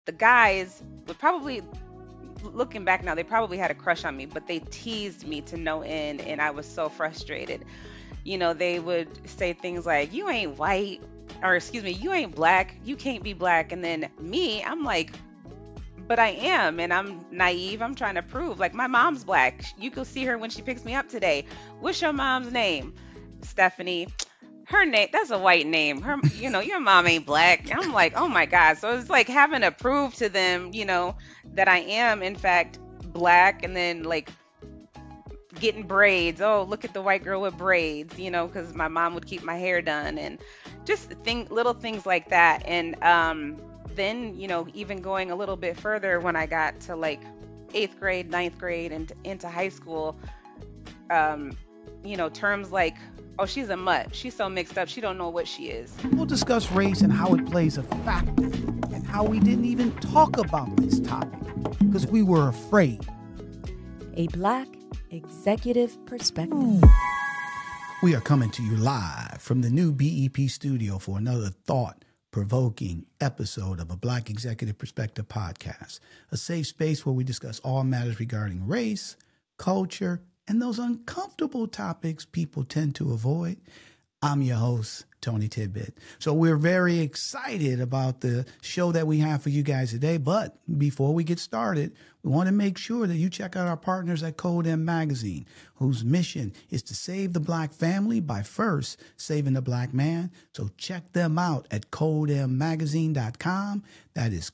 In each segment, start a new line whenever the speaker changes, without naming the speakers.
the guys would probably, looking back now, they probably had a crush on me, but they teased me to no end, and I was so frustrated. They would say things like, "You ain't white," or excuse me, "You ain't black. You can't be black." And then me, I'm like, "But I am," and I'm naive. I'm trying to prove, like, my mom's black. You can see her when she picks me up today. What's your mom's name? Stephanie. Her name, that's a white name. Your mom ain't black. I'm like, oh my God. So it's like having to prove to them, that I am in fact black, and then like getting braids. Oh, look at the white girl with braids, because my mom would keep my hair done, and just little things like that. And then, even going a little bit further when I got to like eighth grade, ninth grade, and into high school, um, terms like, oh, she's a mutt. She's so mixed up. She don't know what she is.
We'll discuss race and how it plays a factor and how we didn't even talk about this topic because we were afraid.
A Black Executive Perspective.
We are coming to you live from the new BEP studio for another thought-provoking episode of a Black Executive Perspective podcast, a safe space where we discuss all matters regarding race, culture, and those uncomfortable topics people tend to avoid. I'm your host, Tony Tidbit. So we're very excited about the show that we have for you guys today. But before we get started, we want to make sure that you check out our partners at Code M Magazine, whose mission is to save the Black family by first saving the Black man. So check them out at codemmagazine.com. That is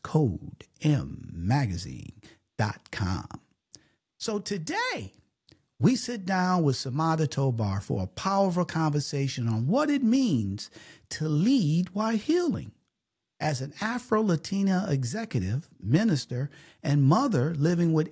codemmagazine.com. So today, we sit down with Samada Tobar for a powerful conversation on what it means to lead while healing. As an Afro-Latina executive, minister, and mother living with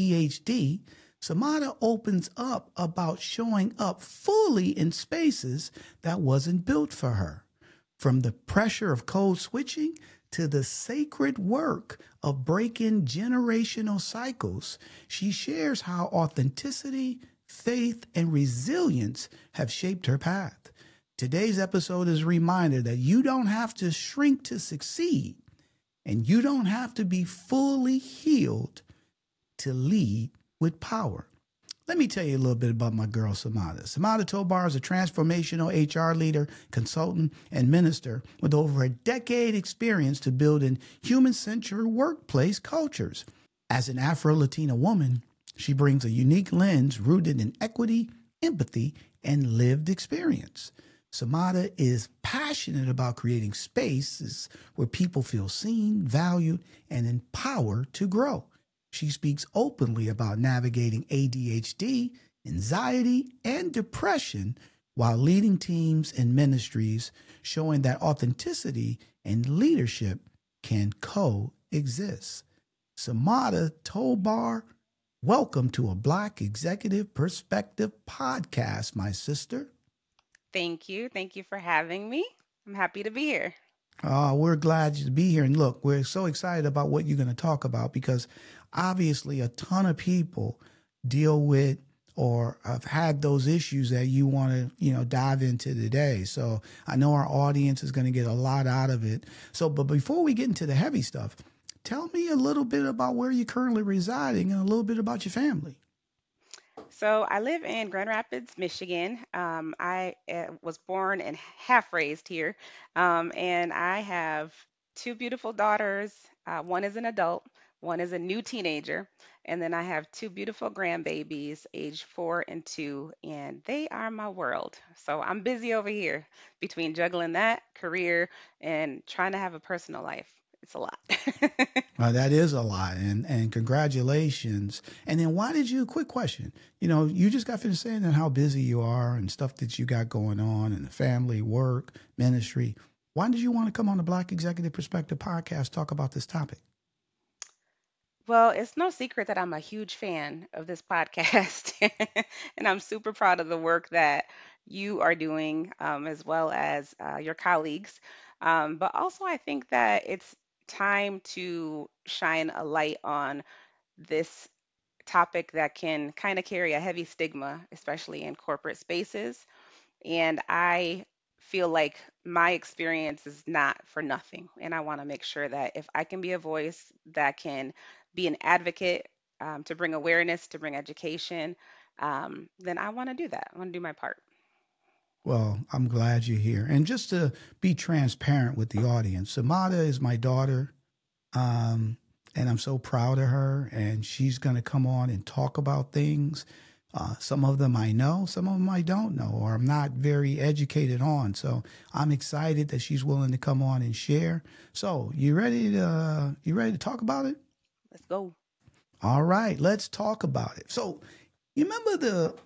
ADHD, Samada opens up about showing up fully in spaces that wasn't built for her. From the pressure of code switching to the sacred work of breaking generational cycles, she shares how authenticity, faith, and resilience have shaped her path. Today's episode is a reminder that you don't have to shrink to succeed, and you don't have to be fully healed to lead with power. Let me tell you a little bit about my girl, Samada. Samada Tobar is a transformational HR leader, consultant, and minister with over a decade experience to building human-centered workplace cultures. As an Afro-Latina woman, she brings a unique lens rooted in equity, empathy, and lived experience. Samada is passionate about creating spaces where people feel seen, valued, and empowered to grow. She speaks openly about navigating ADHD, anxiety, and depression while leading teams and ministries, showing that authenticity and leadership can coexist. Samada Tobar, welcome to a Black Executive Perspective podcast, my sister.
Thank you. Thank you for having me. I'm happy to be here.
We're glad to be here. And look, we're so excited about what you're going to talk about because obviously a ton of people deal with or have had those issues that you want to, dive into today. So I know our audience is going to get a lot out of it. So, but before we get into the heavy stuff, tell me a little bit about where you're currently residing and a little bit about your family.
So I live in Grand Rapids, Michigan. I was born and half raised here, and I have two beautiful daughters. One is an adult, one is a new teenager, and then I have two beautiful grandbabies, age 4 and 2, and they are my world. So I'm busy over here between juggling that career and trying to have a personal life. It's a lot.
That is a lot, and congratulations. And then why did you, quick question, you just got finished saying that how busy you are and stuff that you got going on and the family, work, ministry. Why did you want to come on the Black Executive Perspective podcast, talk about this topic?
Well, it's no secret that I'm a huge fan of this podcast, and I'm super proud of the work that you are doing, as well as your colleagues. But also, I think that it's time to shine a light on this topic that can kind of carry a heavy stigma, especially in corporate spaces. And I feel like my experience is not for nothing. And I want to make sure that if I can be a voice that can be an advocate, to bring awareness, to bring education, then I want to do that. I want to do my part.
Well, I'm glad you're here. And just to be transparent with the audience, Samada is my daughter. Um, and I'm so proud of her. And she's going to come on and talk about things. Some of them I know, some of them I don't know, or I'm not very educated on. So I'm excited that she's willing to come on and share. So you ready to talk about it?
Let's go.
All right, let's talk about it. So you remember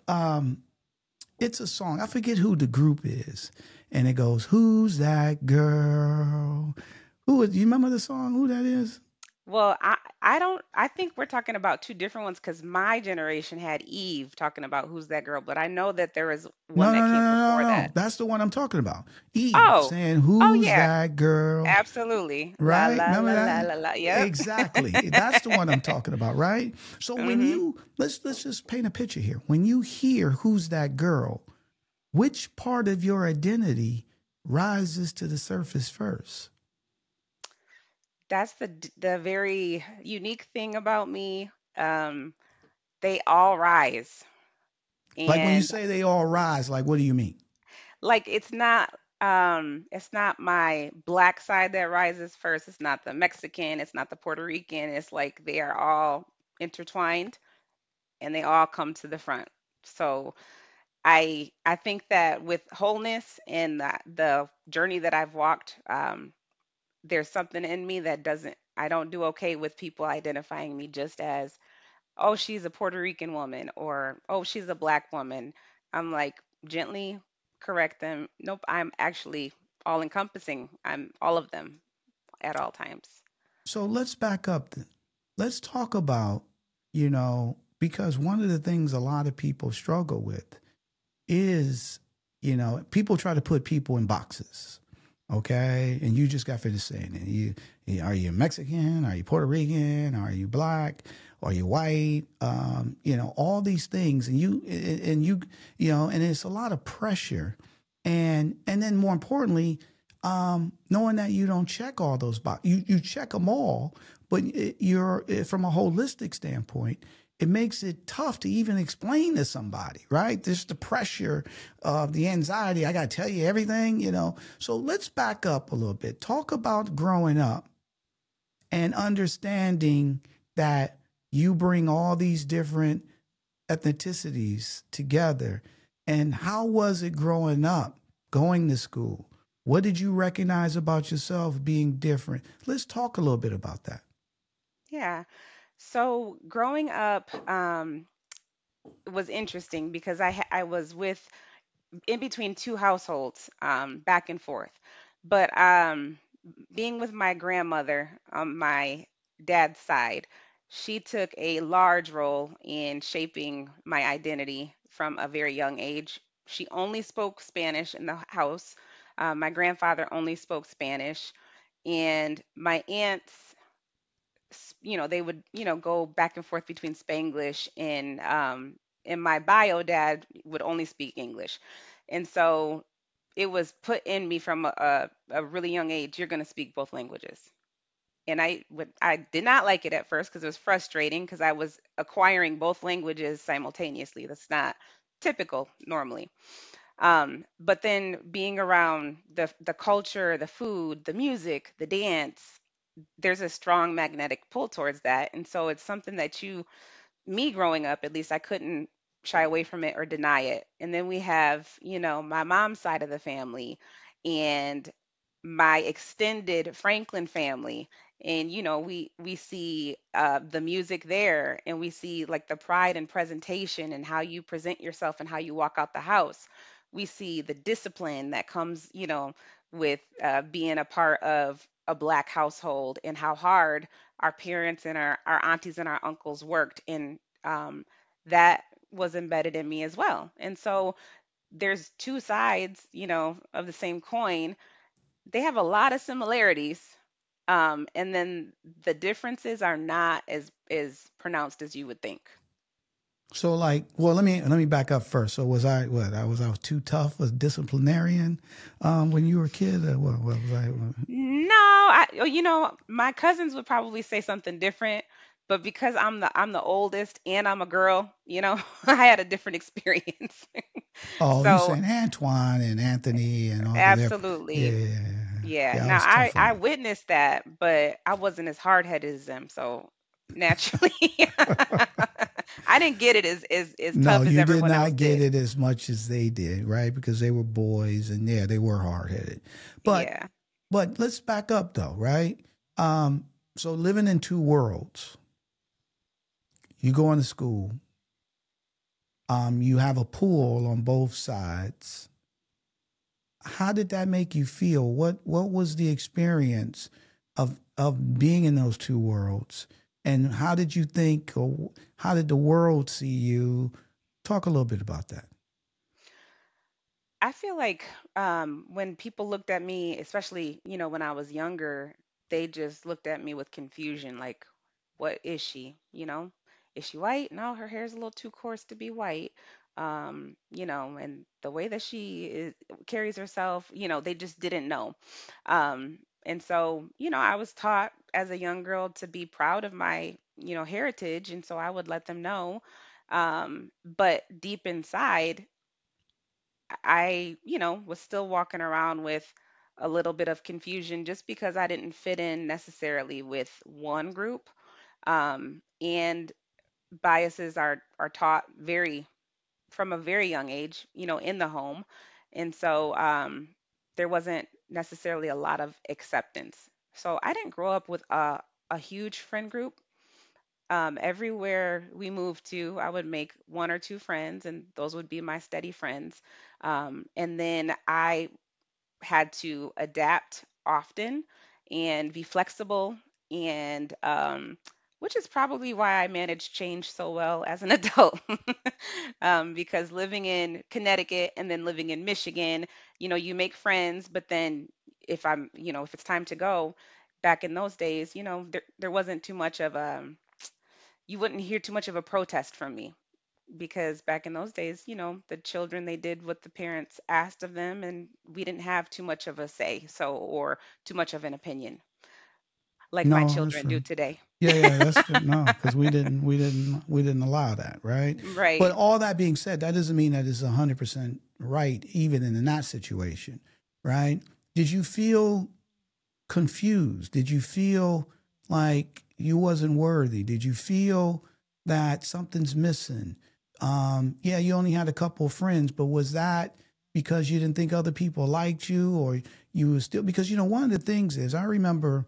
it's a song. I forget who the group is, and it goes, "Who's that girl?" Who is? You remember the song? Who that is?
Well, I don't I think we're talking about two different ones because my generation had Eve talking about who's that girl, but I know that there was one
No,
that
no, no,
came
no,
before
no,
that.
no. That's the one I'm talking about. Eve
Oh,
saying,
oh
"Who's
yeah,
that girl?"
absolutely. La
Right?
la
Remember
la
that?
la la la. Yep.
Exactly. That's the one I'm talking about, right? So when
Mhm.
you let's just paint a picture here. When you hear "Who's that girl," which part of your identity rises to the surface first?
That's the very unique thing about me. Um, they all rise,
Like when you
and
say they all rise, like what do you mean?
like it's not my black side that rises first. It's not the Mexican. It's not the Puerto Rican. It's like they are all intertwined and they all come to the front. So I think that with wholeness and the journey that I've walked, there's something in me that doesn't. I don't do okay with people identifying me just as, oh, she's a Puerto Rican woman, or oh, she's a black woman. I'm like, gently correct them. Nope, I'm actually all encompassing. I'm all of them at all times.
So let's back up then. Let's talk about, because one of the things a lot of people struggle with is, people try to put people in boxes. Okay. And you just got finished saying it. Are you Mexican? Are you Puerto Rican? Are you black? Are you white? All these things. And it's a lot of pressure. And then more importantly, knowing that you don't check all those boxes, you check them all, but from a holistic standpoint, it makes it tough to even explain to somebody, right? There's the pressure of the anxiety. I got to tell you everything. So let's back up a little bit. Talk about growing up and understanding that you bring all these different ethnicities together. And how was it growing up, going to school? What did you recognize about yourself being different? Let's talk a little bit about that.
Yeah. So growing up was interesting because I was with in between two households, back and forth. But being with my grandmother on my dad's side, she took a large role in shaping my identity from a very young age. She only spoke Spanish in the house. My grandfather only spoke Spanish, and my aunts, they would, go back and forth between Spanglish and my bio dad would only speak English. And so it was put in me from a really young age, you're going to speak both languages. And I did not like it at first because it was frustrating because I was acquiring both languages simultaneously. That's not typical normally. But then being around the culture, the food, the music, the dance, there's a strong magnetic pull towards that. And so it's something that me growing up, at least I couldn't shy away from it or deny it. And then we have, my mom's side of the family and my extended Franklin family. And we see the music there, and we see like the pride and presentation and how you present yourself and how you walk out the house. We see the discipline that comes, with being a part of a black household, and how hard our parents and our aunties and our uncles worked. And that was embedded in me as well. And so there's two sides, of the same coin. They have a lot of similarities. And then the differences are not as pronounced as you would think.
So like, well, let me back up first. So was I what? I was too tough, was disciplinarian when you were a kid? Or what was I?
No, my cousins would probably say something different, but because I'm the oldest and I'm a girl, I had a different experience.
Oh, you
So,
saying Antoine and Anthony and all of their, yeah,
absolutely.
yeah, yeah, yeah.
Yeah.
Yeah, I
Now
was
I
tough on
I
them.
witnessed that, but I wasn't as hard-headed as them, so naturally I didn't get it as
No,
tough as
you did
everyone else
not get
did.
it as much as they did, right? Because they were boys, and yeah, they were hard headed. But
Yeah.
but let's back up though, right? Um, so living in two worlds, you go into school, you have a pool on both sides. How did that make you feel? What was the experience of being in those two worlds? And how did you think, or how did the world see you? Talk a little bit about that.
I feel like when people looked at me, especially, when I was younger, they just looked at me with confusion, like, what is she? Is she white? No, her hair's a little too coarse to be white. And the way that carries herself, they just didn't know. And so, I was taught as a young girl to be proud of my, heritage. And so I would let them know. But deep inside, I, was still walking around with a little bit of confusion just because I didn't fit in necessarily with one group. And biases are taught from a very young age, in the home. And so there wasn't necessarily a lot of acceptance. So I didn't grow up with a huge friend group. Everywhere we moved to, I would make one or two friends, and those would be my steady friends. And then I had to adapt often and be flexible, and which is probably why I managed change so well as an adult. Because living in Connecticut and then living in Michigan, you make friends, but then if it's time to go, back in those days, there wasn't too much of you wouldn't hear too much of a protest from me because back in those days, the children, they did what the parents asked of them, and we didn't have too much of a say, so, or too much of an opinion like my
No, that's
children do
true.
today.
Yeah, yeah, that's true. No, because we didn't allow that, right? But
Right.
all that being said, that doesn't mean that it's 100% right, even in that situation, right? Did you feel confused? Did you feel like you wasn't worthy? Did you feel that something's missing? Yeah, you only had a couple of friends, but was that because you didn't think other people liked you, or you were still, because one of the things is, I remember,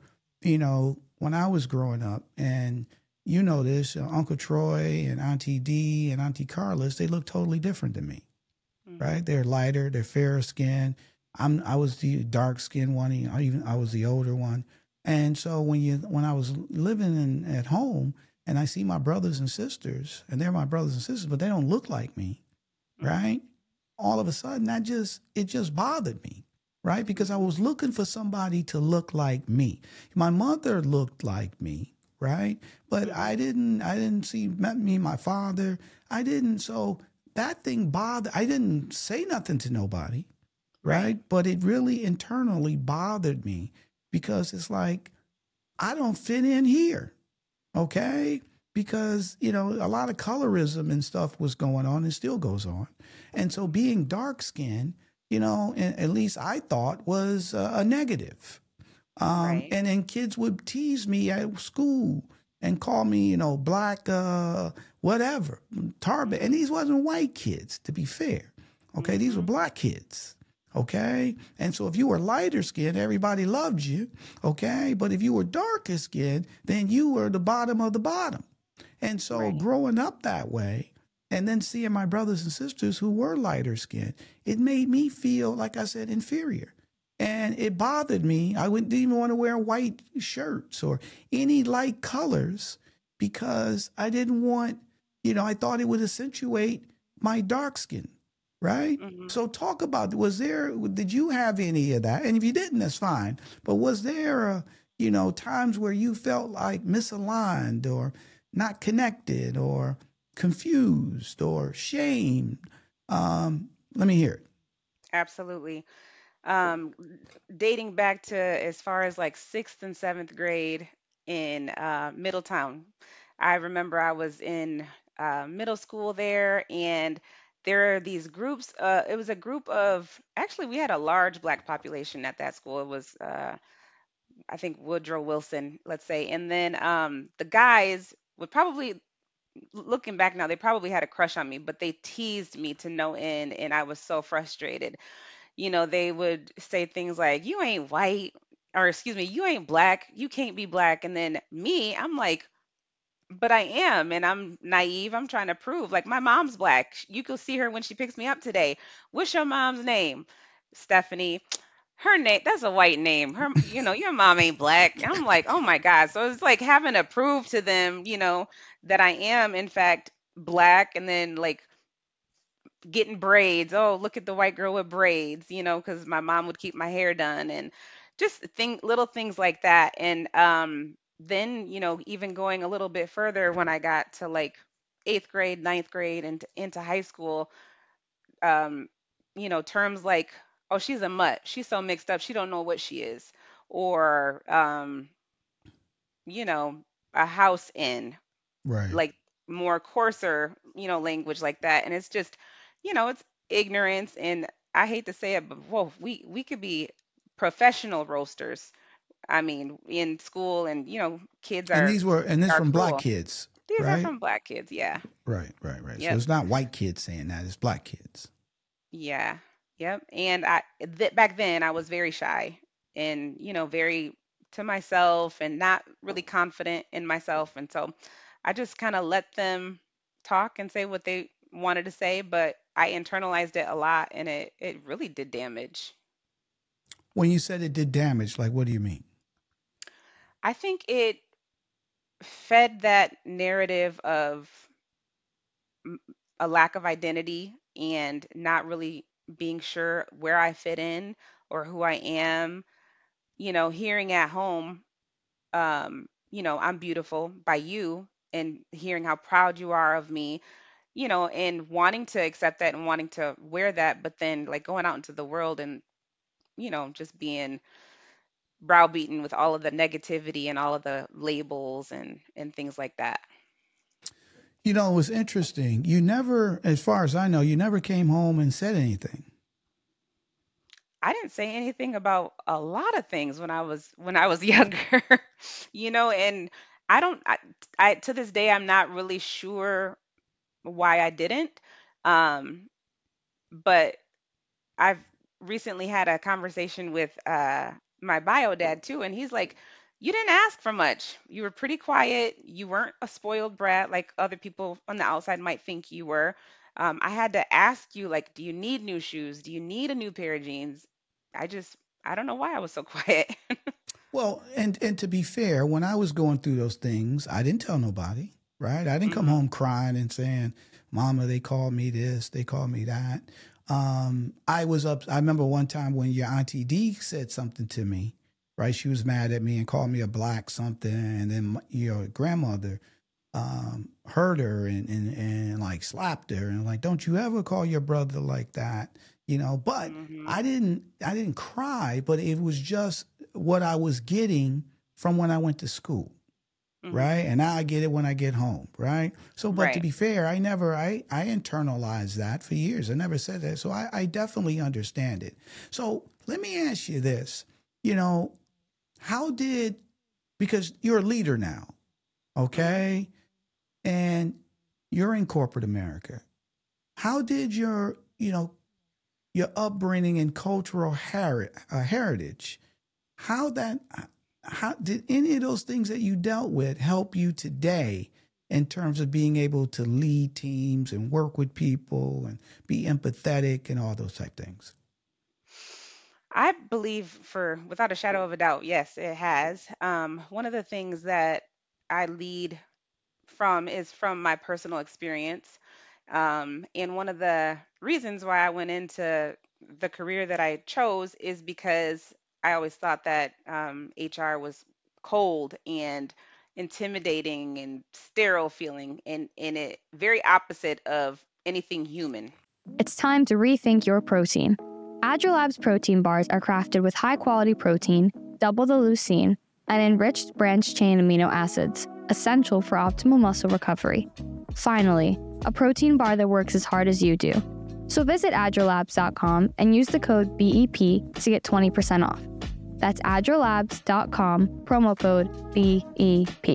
when I was growing up, and this, Uncle Troy and Auntie D and Auntie Carlos, they look totally different than me,
Hmm.
right? They're lighter, they're fairer skinned. I was the dark skinned one. I was the older one. And so when I was living at home, and I see my brothers and sisters, and they're my brothers and sisters, but they don't look like me,
Hmm.
right? All of a sudden, it just bothered me, right? Because I was looking for somebody to look like me. My mother looked like me, right? But
Hmm.
I didn't see me, my father. I didn't. So that thing bothered. I didn't say nothing to nobody,
Right.
right? But it really internally bothered me, because it's like, I don't fit in here, okay? Because, a lot of colorism and stuff was going on and still goes on. And so being dark skinned, at least I thought was a negative.
Right.
And then kids would tease me at school and call me, black, whatever, Tarbet. And
Hmm.
these wasn't white kids, to be fair. Okay, these were
Hmm.
black kids. Okay, and so if you were lighter skinned, everybody loved you. Okay, but if you were darker skinned, then you were the bottom of the bottom. And so
Right.
growing up that way, and then seeing my brothers and sisters who were lighter skinned, it made me feel, like I said, inferior. And it bothered me. I didn't even want to wear white shirts or any light colors, because I didn't want, I thought it would accentuate my dark skin, right?
Hmm.
So talk about, did you have any of that? And if you didn't, that's fine. But was there, times where you felt like misaligned or not connected, or confused or shamed? Let me hear it.
Absolutely. Um, Dating back to as far as like sixth and seventh grade in Middletown. I remember I was in middle school there, and there are these groups. It was a group of, actually, we had a large black population at that school. It was, I think, Woodrow Wilson, let's say. And then the guys would probably, looking back now, they probably had a crush on me, but they teased me to no end, and I was so frustrated. They would say things like, "You ain't white," or excuse me, "You ain't black. You can't be black." And then me, I'm like, "But I am." And I'm naive. I'm trying to prove, like, my mom's black. You could see her when she picks me up today. What's your mom's name? Stephanie. Her name, that's a white name. Your mom ain't black. I'm like, oh my God. So it's like having to prove to them, that I am, in fact, black. And then, like, getting braids. Oh, look at the white girl with braids, because my mom would keep my hair done, and just little things like that. And then, even going a little bit further when I got to like eighth grade, ninth grade, and into high school, um, terms like, oh, she's a mutt. She's so mixed up. She don't know what she is. Or, you know, a house in,
Right.
like more coarser, language like that. And it's just, it's ignorance. And I hate to say it, but whoa, we could be professional roasters. I mean, in school, and kids
And
are
this from black
cruel.
kids,
These are
right?
from black kids. Yeah.
Right. So
Yep.
it's not white kids saying that; it's black kids.
Yeah. Yep. And back then I was very shy, and, very to myself, and not really confident in myself. And so I just kind of let them talk and say what they wanted to say, but I internalized it a lot, and it really did damage.
When you said it did damage, like what do you mean?
I think it fed that narrative of m- a lack of identity, and not really being sure where I fit in or who I am. Hearing at home, I'm beautiful by you, and hearing how proud you are of me, and wanting to accept that and wanting to wear that, but then like going out into the world and, just being browbeaten with all of the negativity and all of the labels and things like that.
It was interesting. You never, as far as I know, you never came home and said anything.
I didn't say anything about a lot of things when I was younger, and I don't I to this day I'm not really sure why I didn't. Um, but I've recently had a conversation with my bio dad too, and he's like, "You didn't ask for much. You were pretty quiet. You weren't a spoiled brat like other people on the outside might think you were. I had to ask you, like, do you need new shoes? Do you need a new pair of jeans?" I just, I don't know why I was so quiet.
Well, and to be fair, when I was going through those things, I didn't tell nobody, right? I didn't come
Hmm.
home crying and saying, "Mama, they called me this, they called me that." I was up. I remember one time when your auntie D said something to me, right? She was mad at me and called me a black something, and then your grandmother heard her and like slapped her and like, "Don't you ever call your brother like that," But
Hmm.
I didn't cry, but it was just what I was getting from when I went to school,
Hmm.
right? And now I get it when I get home, right? So, but to
Right.
be fair, I internalized that for years. I never said that, so I definitely understand it. So let me ask you this, you know, how did because you're a leader now,
Hmm.
okay, and you're in corporate America. How did your upbringing and cultural heritage, how that how did any of those things that you dealt with help you today in terms of being able to lead teams and work with people and be empathetic and all those type things?
I believe, for without a shadow of a doubt, yes, it has. One of the things that I lead from is from my personal experience. And one of the reasons why I went into the career that I chose is because I always thought that HR was cold, and intimidating and sterile feeling, and it very opposite of anything human.
It's time to rethink your protein. Agilab's protein bars are crafted with high quality protein, double the leucine, and enriched branched chain amino acids, essential for optimal muscle recovery. Finally, a protein bar that works as hard as you do. So visit agilabs.com and use the code BEP to get 20% off. That's agilabs.com, promo code BEP.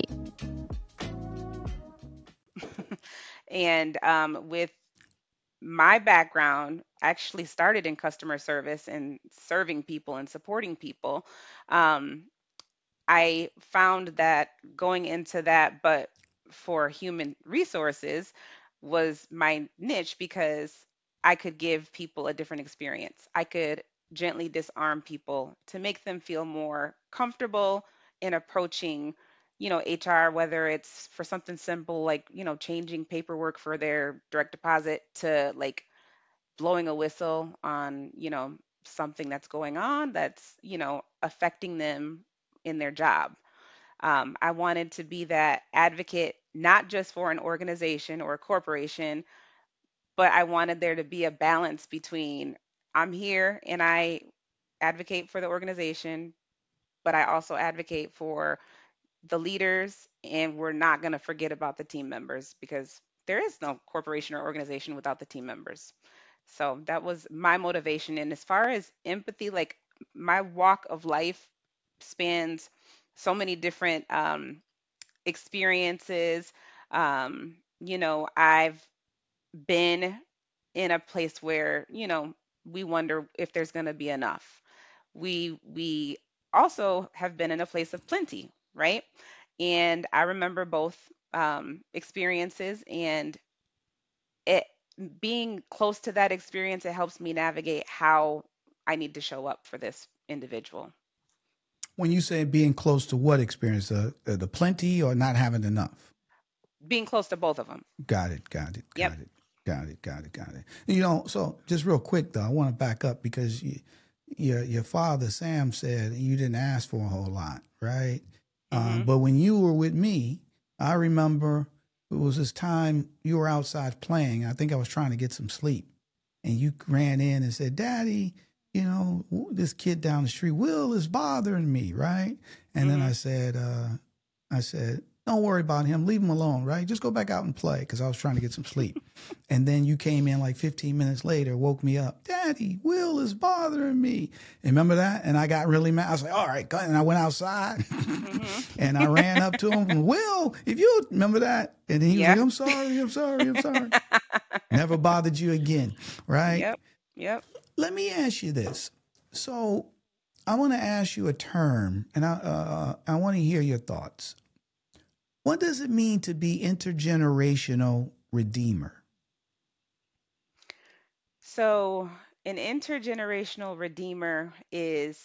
And with my background, actually started in customer service and serving people and supporting people. Um, I found that going into that, but for human resources, was my niche because I could give people a different experience. I could gently disarm people to make them feel more comfortable in approaching, HR, whether it's for something simple like, changing paperwork for their direct deposit to like blowing a whistle on, something that's going on that's, affecting them in their job. I wanted to be that advocate, not just for an organization or a corporation, but I wanted there to be a balance between I'm here and I advocate for the organization, but I also advocate for the leaders, and we're not going to forget about the team members because there is no corporation or organization without the team members. So that was my motivation. And as far as empathy, like my walk of life spans so many different experiences. I've been in a place where, we wonder if there's going to be enough. We also have been in a place of plenty, right? And I remember both experiences, and it being close to that experience, it helps me navigate how I need to show up for this individual.
When you say being close to what experience, the plenty or not having enough?
Being close to both of them.
Got it. Got it.
Yep.
Got it. Got it. Got it. Got it. So just real quick though, I want to back up because your father Sam said you didn't ask for a whole lot, right? But when you were with me, I remember it was this time you were outside playing. I think I was trying to get some sleep, and you ran in and said, "Daddy, this kid down the street, Will, is bothering me, right?" And then I said, "Don't worry about him. Leave him alone, right? Just go back out and play," because I was trying to get some sleep. And then you came in like 15 minutes later, woke me up. "Daddy, Will is bothering me." And remember that? And I got really mad. I was like, "All right," go ahead. And I went outside and I ran up to him. "Will, if you remember that?" And then he was like, "I'm sorry, I'm sorry, I'm sorry." Never bothered you again, right?
Yep. Yep.
Let me ask you this. So I want to ask you a term, and I want to hear your thoughts. What does it mean to be intergenerational redeemer?
So, an intergenerational redeemer is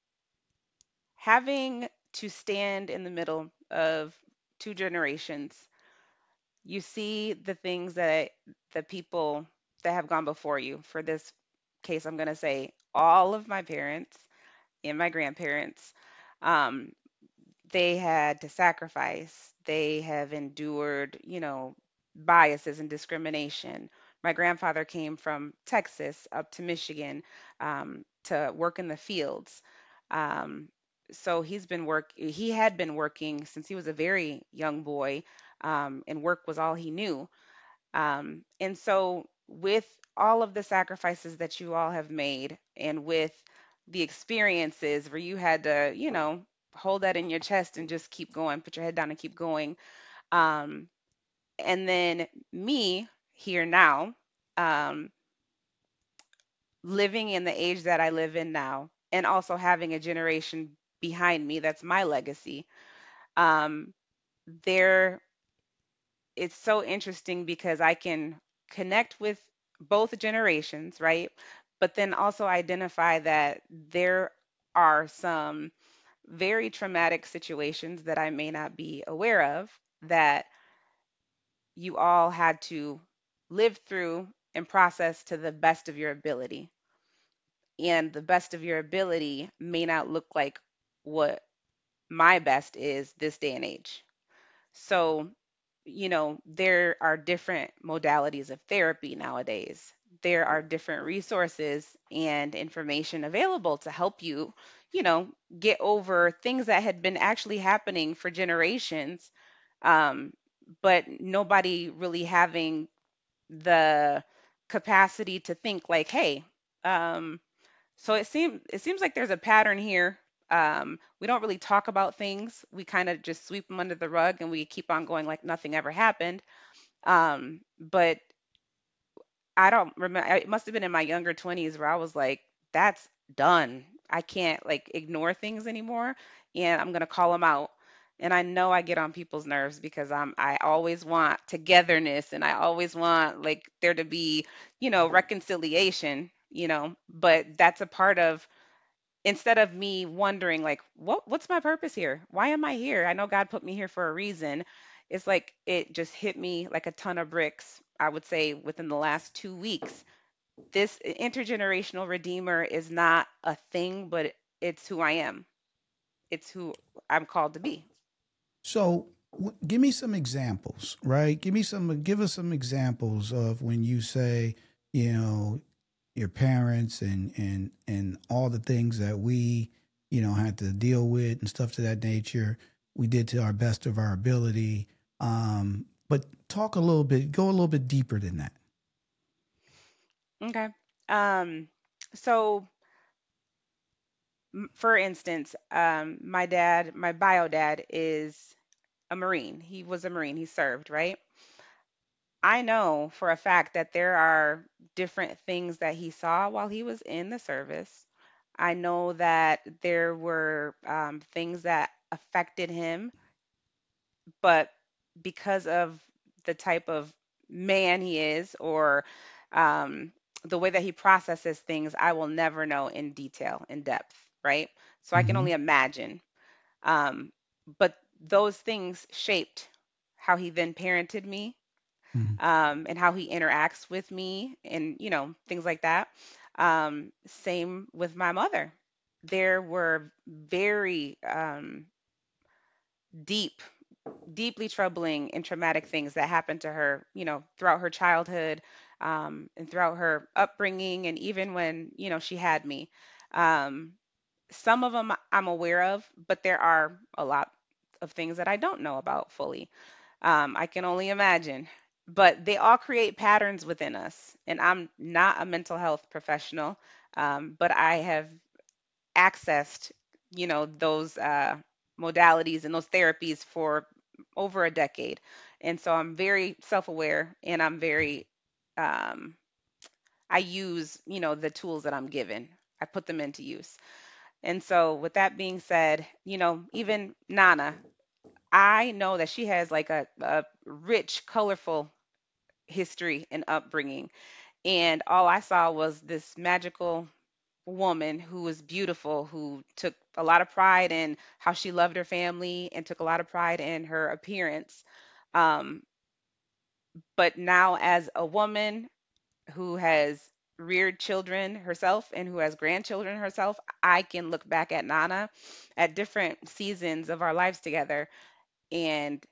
having to stand in the middle of two generations. You see the things that the people that have gone before you. For this case, I'm going to say all of my parents and my grandparents. Um, they had to sacrifice. They have endured, biases and discrimination. My grandfather came from Texas up to Michigan to work in the fields. Um, so he had been working since he was a very young boy, and work was all he knew. And so, with all of the sacrifices that you all have made, and with the experiences where you had to, hold that in your chest and just keep going, put your head down and keep going. Um, and then me here now, um, living in the age that I live in now, and also having a generation behind me that's my legacy. Um, there it's so interesting because I can connect with both generations, right? But then also identify that there are some very traumatic situations that I may not be aware of that you all had to live through and process to the best of your ability. And the best of your ability may not look like what my best is this day and age. So, there are different modalities of therapy nowadays. There are different resources and information available to help you, you know, get over things that had been actually happening for generations, um, but nobody really having the capacity to think like, hey, um, so it seems like there's a pattern here. We don't really talk about things. We kind of just sweep them under the rug and we keep on going like nothing ever happened. But I don't remember. It must have been in my younger 20s where I was like, that's done. I can't like ignore things anymore, and I'm gonna call them out. And I know I get on people's nerves because I always want togetherness and I always want like there to be, reconciliation, but that's a part of, instead of me wondering like what's my purpose here, why am I here, I know God put me here for a reason. It's like it just hit me like a ton of bricks, I would say, within the last 2 weeks. This intergenerational redeemer is not a thing, but it's who I am. It's who I'm called to be.
So give me some examples, right? Give us some examples of when you say, you know, your parents and all the things that we, had to deal with and stuff to that nature. We did to our best of our ability. But go a little bit deeper than that.
Okay. um so for instance, my dad, my bio dad, is a Marine. He was a Marine. He served, right? I know for a fact that there are different things that he saw while he was in the service. I know that there were things that affected him, but because of the type of man he is, or um, the way that he processes things, I will never know in detail, in depth, right? So I can
Mm-hmm.
only imagine. Um, but those things shaped how he then parented me,
Mm-hmm.
and how he interacts with me, and things like that. Same with my mother. There were very deep, deeply troubling and traumatic things that happened to her, throughout her childhood, and throughout her upbringing, and even when she had me. Um, some of them I'm aware of, but there are a lot of things that I don't know about fully. I can only imagine. But they all create patterns within us. And I'm not a mental health professional, but I have accessed, those modalities and those therapies for over a decade. And so I'm very self aware, and um, I use, the tools that I'm given. I put them into use. And so, with that being said, even Nana, I know that she has like a rich, colorful history and upbringing. And all I saw was this magical woman who was beautiful, who took a lot of pride in how she loved her family and took a lot of pride in her appearance. Um, but now, as a woman who has reared children herself and who has grandchildren herself, I can look back at Nana at different seasons of our lives together and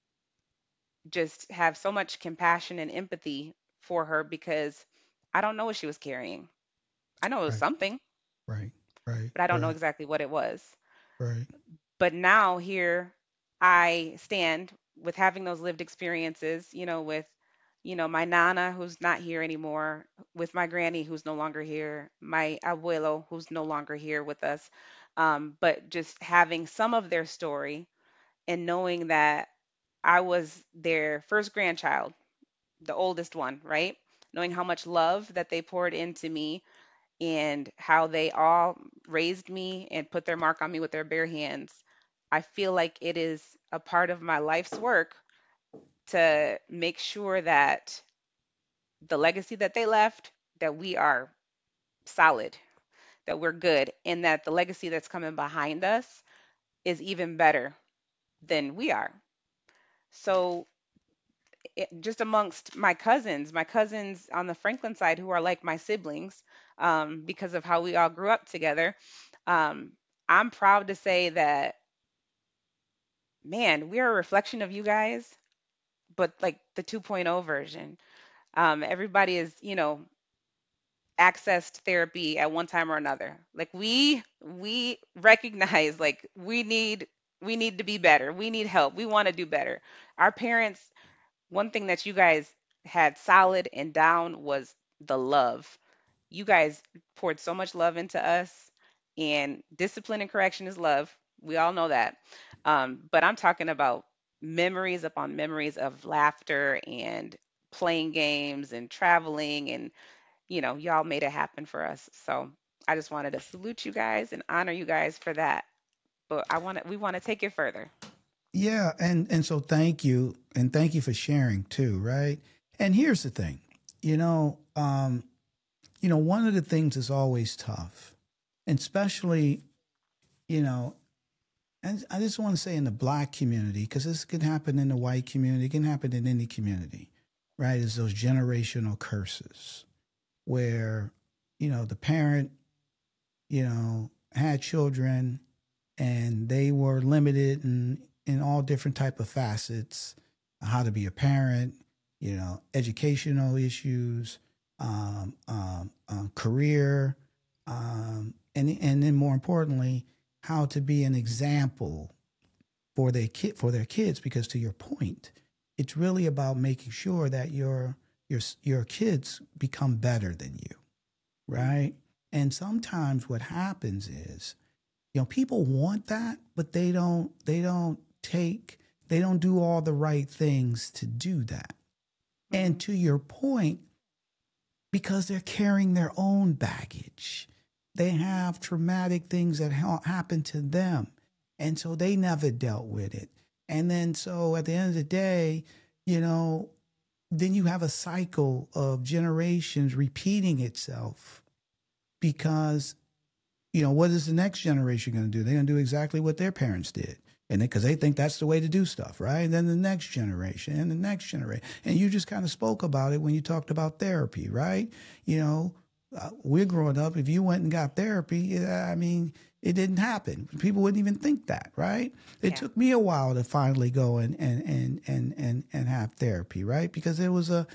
just have so much compassion and empathy for her, because I don't know what she was carrying. I know it was
Right,
something,
right, right,
but I don't know
right,
exactly what it was.
right.
But now here I stand with having those lived experiences, with, my nana who's not here anymore, with my granny who's no longer here, my abuelo who's no longer here with us. But just having some of their story and knowing that I was their first grandchild, the oldest one, right? Knowing how much love that they poured into me and how they all raised me and put their mark on me with their bare hands. I feel like it is a part of my life's work to make sure that the legacy that they left, that we are solid, that we're good, and that the legacy that's coming behind us is even better than we are. So just amongst my cousins on the Franklin side, who are like my siblings, because of how we all grew up together, um, I'm proud to say that man, we are a reflection of you guys, but like the 2.0 version. Everybody is, accessed therapy at one time or another. Like we recognize like we need to be better. We need help. We want to do better. Our parents, one thing that you guys had solid and down was the love. You guys poured so much love into us, and discipline and correction is love. We all know that. But I'm talking about memories upon memories of laughter and playing games and traveling, and y'all made it happen for us. So I just wanted to salute you guys and honor you guys for that. But we want to take it further.
Yeah, and so thank you, and thank you for sharing too, right? And here's the thing, you know, um, one of the things that's always tough, and especially, you know, and I just want to say in the black community, because this can happen in the white community, it can happen in any community, right? Is those generational curses where, the parent, had children and they were limited in all different type of facets, how to be a parent, educational issues, career, and then more importantly, how to be an example for their kids. Because to your point, it's really about making sure that your kids become better than you, right? And sometimes what happens is, people want that, but they don't do all the right things to do that. And to your point, because they're carrying their own baggage, they have traumatic things that happen to them. And so they never dealt with it. And then so at the end of the day, then you have a cycle of generations repeating itself because, what is the next generation going to do? They're going to do exactly what their parents did. And because they think that's the way to do stuff, right? And then the next generation and the next generation. And you just kind of spoke about it when you talked about therapy, right? We're growing up. If you went and got therapy, it didn't happen. People wouldn't even think that, right? It took me a while to finally go and have therapy, right? Because there was a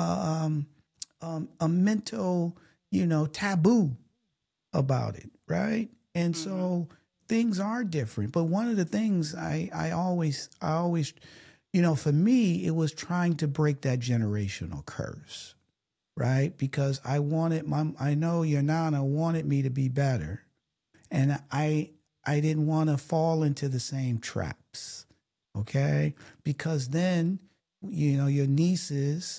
mental, taboo about it, right? And so things are different. But one of the things I always, for me, it was trying to break that generational curse, right? Because I know your Nana wanted me to be better. And I didn't want to fall into the same traps, okay? Because then, your nieces,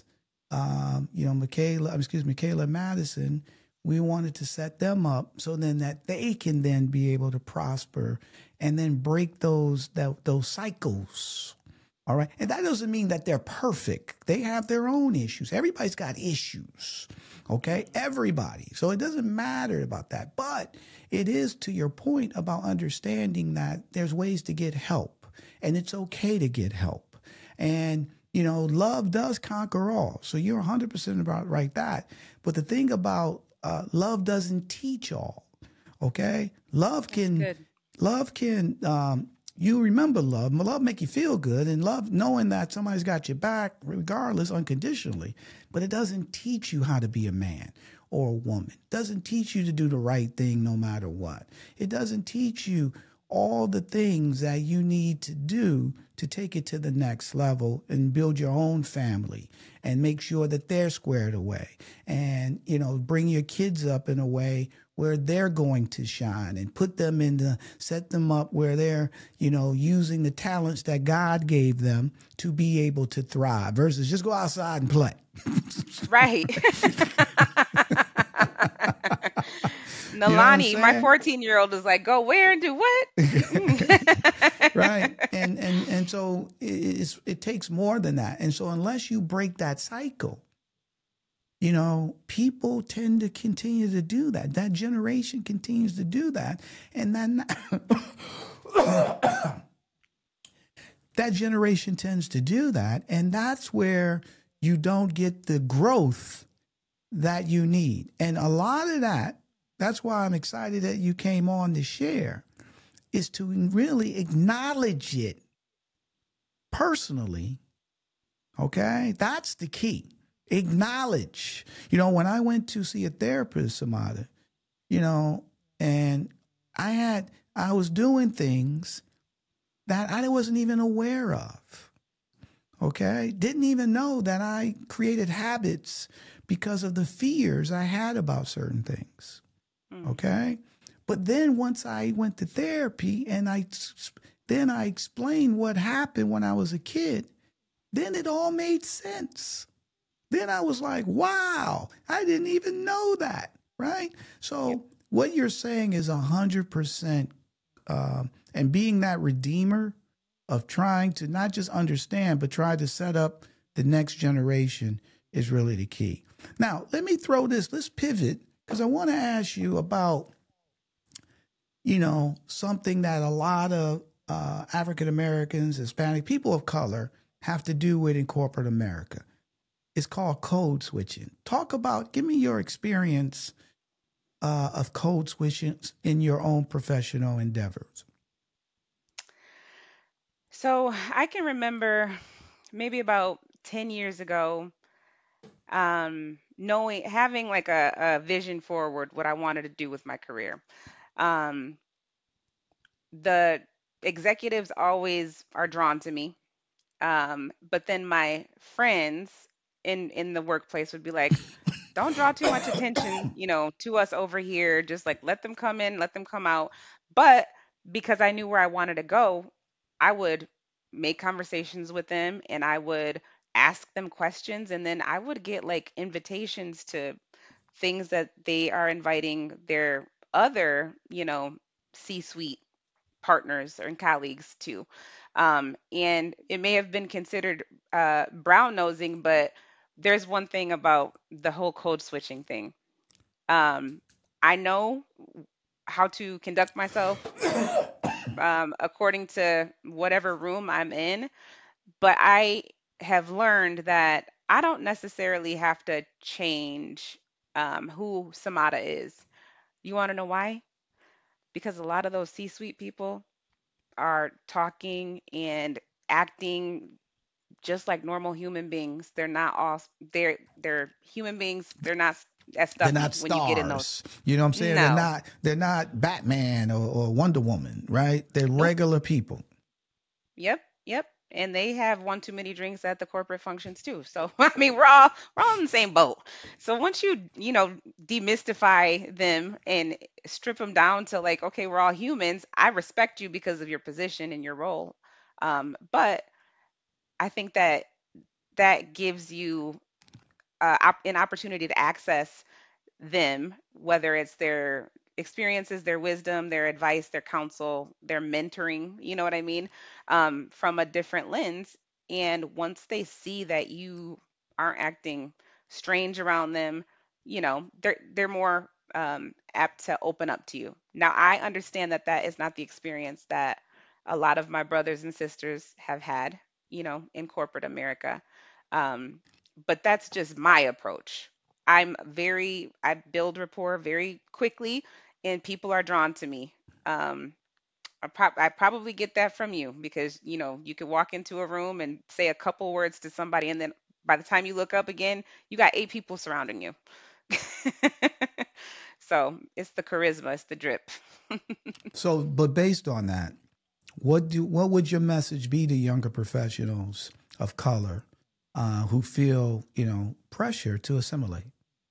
Michaela and Madison, we wanted to set them up so then that they can then be able to prosper and then break those cycles. All right. And that doesn't mean that they're perfect. They have their own issues. Everybody's got issues. Okay. Everybody. So it doesn't matter about that. But it is to your point about understanding that there's ways to get help and it's okay to get help. And, love does conquer all. So you're 100% about right that. But the thing about love doesn't teach all. Okay. Love can, you remember love. Love make you feel good, and love knowing that somebody's got your back regardless, unconditionally. But it doesn't teach you how to be a man or a woman. It doesn't teach you to do the right thing no matter what. It doesn't teach you all the things that you need to do to take it to the next level and build your own family and make sure that they're squared away and, bring your kids up in a way where they're going to shine and set them up where they're, using the talents that God gave them to be able to thrive versus just go outside and play.
Right. Nalani, my 14-year-old is like, go where and do what?
Right. And so it takes more than that. And so unless you break that cycle, people tend to continue to do that. That generation continues to do that. And then that generation tends to do that. And that's where you don't get the growth that you need. And a lot of that's why I'm excited that you came on to share, is to really acknowledge it personally. Okay, that's the key. Acknowledge. When I went to see a therapist, Samada, you know, and I was doing things that I wasn't even aware of. Okay, didn't even know that I created habits because of the fears I had about certain things.
Mm.
Okay, but then once I went to therapy and then I explained what happened when I was a kid, then it all made sense. Then I was like, wow, I didn't even know that, right?
Yep.
So what you're saying is 100%, and being that redeemer of trying to not just understand, but try to set up the next generation is really the key. Now, let's pivot, because I want to ask you about, something that a lot of African Americans, Hispanic people of color have to do with in corporate America. It's called code switching. Give me your experience of code switching in your own professional endeavors.
So I can remember maybe about 10 years ago, having like a vision forward, what I wanted to do with my career. Um, the executives always are drawn to me. But then my friends in the workplace would be like, don't draw too much attention, to us over here. Just like let them come in, let them come out. But because I knew where I wanted to go, I would make conversations with them and I would ask them questions, and then I would get like invitations to things that they are inviting their other, C-suite partners and colleagues too. And it may have been considered brown nosing, but there's one thing about the whole code switching thing. Um, I know how to conduct myself according to whatever room I'm in, but I have learned that I don't necessarily have to change who Samada is. You want to know why? Because a lot of those C suite people are talking and acting just like normal human beings. They're not all they're human beings. They're not as
They're not
stuffy when you get in those.
stars. You know what I'm saying? They're
No.
not they're not Batman or Wonder Woman, right? They're
Nope.
regular people.
Yep. Yep. And they have one too many drinks at the corporate functions too. So I mean, we're all in the same boat. So once you demystify them and strip them down to like, okay, we're all humans. I respect you because of your position and your role. But I think that gives you an opportunity to access them, whether it's their experiences, their wisdom, their advice, their counsel, their mentoring, you know what I mean, from a different lens. And once they see that you aren't acting strange around them, they're more apt to open up to you. Now, I understand that that is not the experience that a lot of my brothers and sisters have had, in corporate America. Um, but that's just my approach. I build rapport very quickly, and people are drawn to me. Um, I probably get that from you because, you could walk into a room and say a couple words to somebody, and then by the time you look up again, you got eight people surrounding you. So it's the charisma, it's the drip.
So, but based on that, what would your message be to younger professionals of color who feel pressure to assimilate?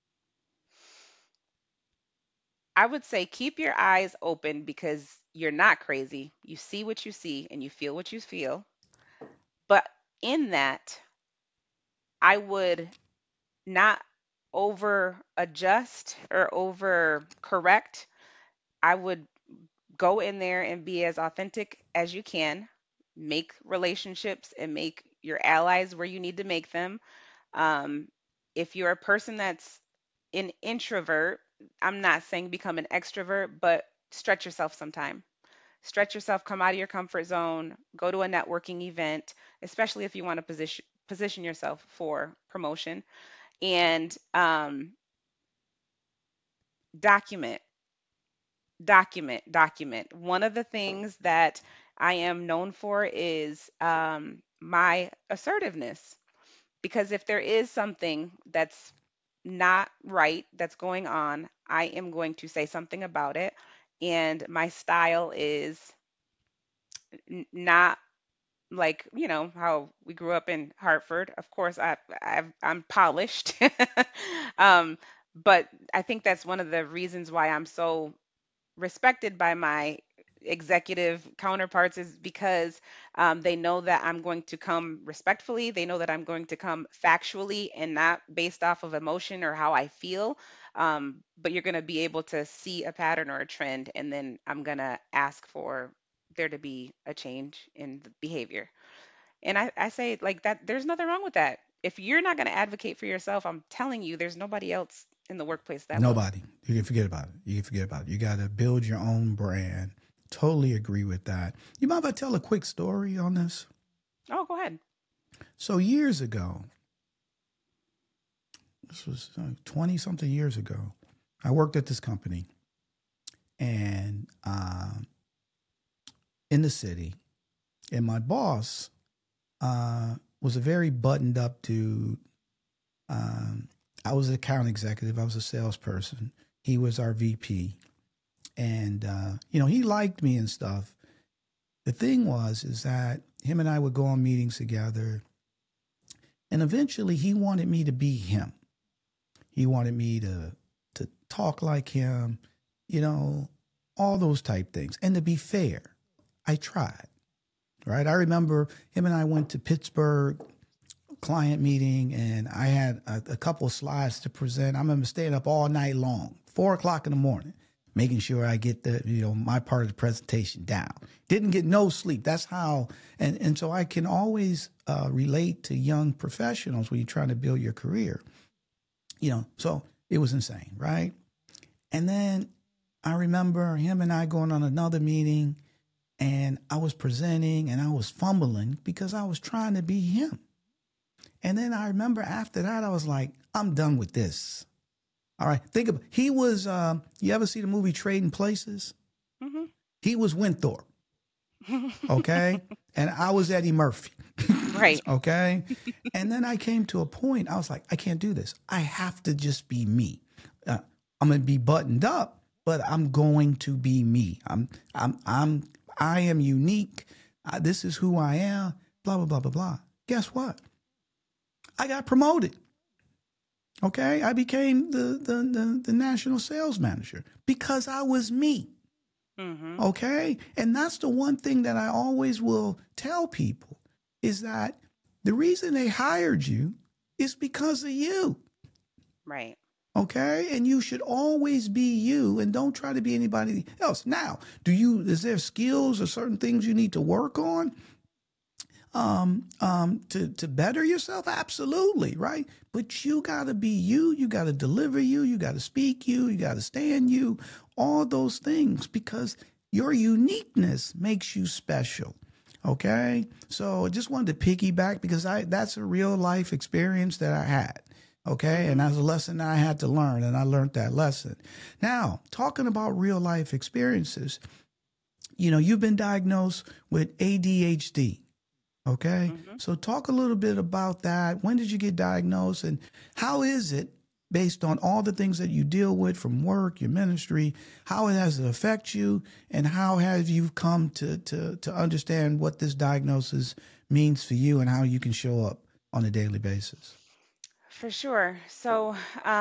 I would say keep your eyes open because you're not crazy. You see what you see and you feel what you feel. But in that, I would not over adjust or over correct. I would go in there and be as authentic as you can, make relationships and make your allies where you need to make them. Um, if you're a person that's an introvert, I'm not saying become an extrovert, but stretch yourself sometime. Stretch yourself, come out of your comfort zone, go to a networking event, especially if you want to position yourself for promotion, and document, document. One of the things that I am known for is my assertiveness. Because if there is something that's not right that's going on, I am going to say something about it. And my style is not like, how we grew up in Hartford. Of course, I'm polished. um, but I think that's one of the reasons why I'm so respected by my executive counterparts is because they know that I'm going to come respectfully. They know that I'm going to come factually and not based off of emotion or how I feel. But you're going to be able to see a pattern or a trend, and then I'm going to ask for there to be a change in the behavior. And I say like that, there's nothing wrong with that. If you're not going to advocate for yourself, I'm telling you, there's nobody else in the workplace that will.
Nobody. You can forget about it. You can forget about it. You got to build your own brand. Totally agree with that. You mind if I tell a quick story on this?
Oh, go ahead.
So years ago, this was 20 something years ago, I worked at this company and in the city, and my boss was a very buttoned up dude. I was an account executive. I was a salesperson. He was our VP, and he liked me and stuff. The thing is that him and I would go on meetings together, and eventually he wanted me to be him. He wanted me to talk like him, all those type things. And to be fair, I tried. Right? I remember him and I went to Pittsburgh client meeting, and I had a couple of slides to present. I remember staying up all night long, 4 o'clock in the morning, making sure I get my part of the presentation down. Didn't get no sleep. That's how, and so I can always relate to young professionals when you're trying to build your career. So it was insane, right? And then I remember him and I going on another meeting, and I was presenting and I was fumbling because I was trying to be him. And then I remember after that, I was like, I'm done with this. All right. Think about he was, you ever see the movie Trading Places?
Mm-hmm.
He was Winthorpe. Okay. And I was Eddie Murphy.
Right.
Okay. And then I came to a point, I was like, I can't do this. I have to just be me. I'm going to be buttoned up, but I'm going to be me. I am unique. This is who I am. Blah, blah, blah, blah, blah. Guess what? I got promoted. Okay. I became the national sales manager because I was me.
Mm-hmm.
Okay. And that's the one thing that I always will tell people is that the reason they hired you is because of you.
Right.
Okay. And you should always be you and don't try to be anybody else. Now, is there skills or certain things you need to work on? To better yourself? Absolutely. Right. But you got to be you. You got to deliver you. You got to speak you. You got to stand you, all those things, because your uniqueness makes you special. Okay. So I just wanted to piggyback because that's a real life experience that I had. Okay. And that's a lesson that I had to learn, and I learned that lesson. Now, talking about real life experiences, you've been diagnosed with ADHD. Okay.
Mm-hmm.
So talk a little bit about that. When did you get diagnosed, and how is it, based on all the things that you deal with from work, your ministry, how has it affect you, and how have you come to understand what this diagnosis means for you and how you can show up on a daily basis?
For sure. So,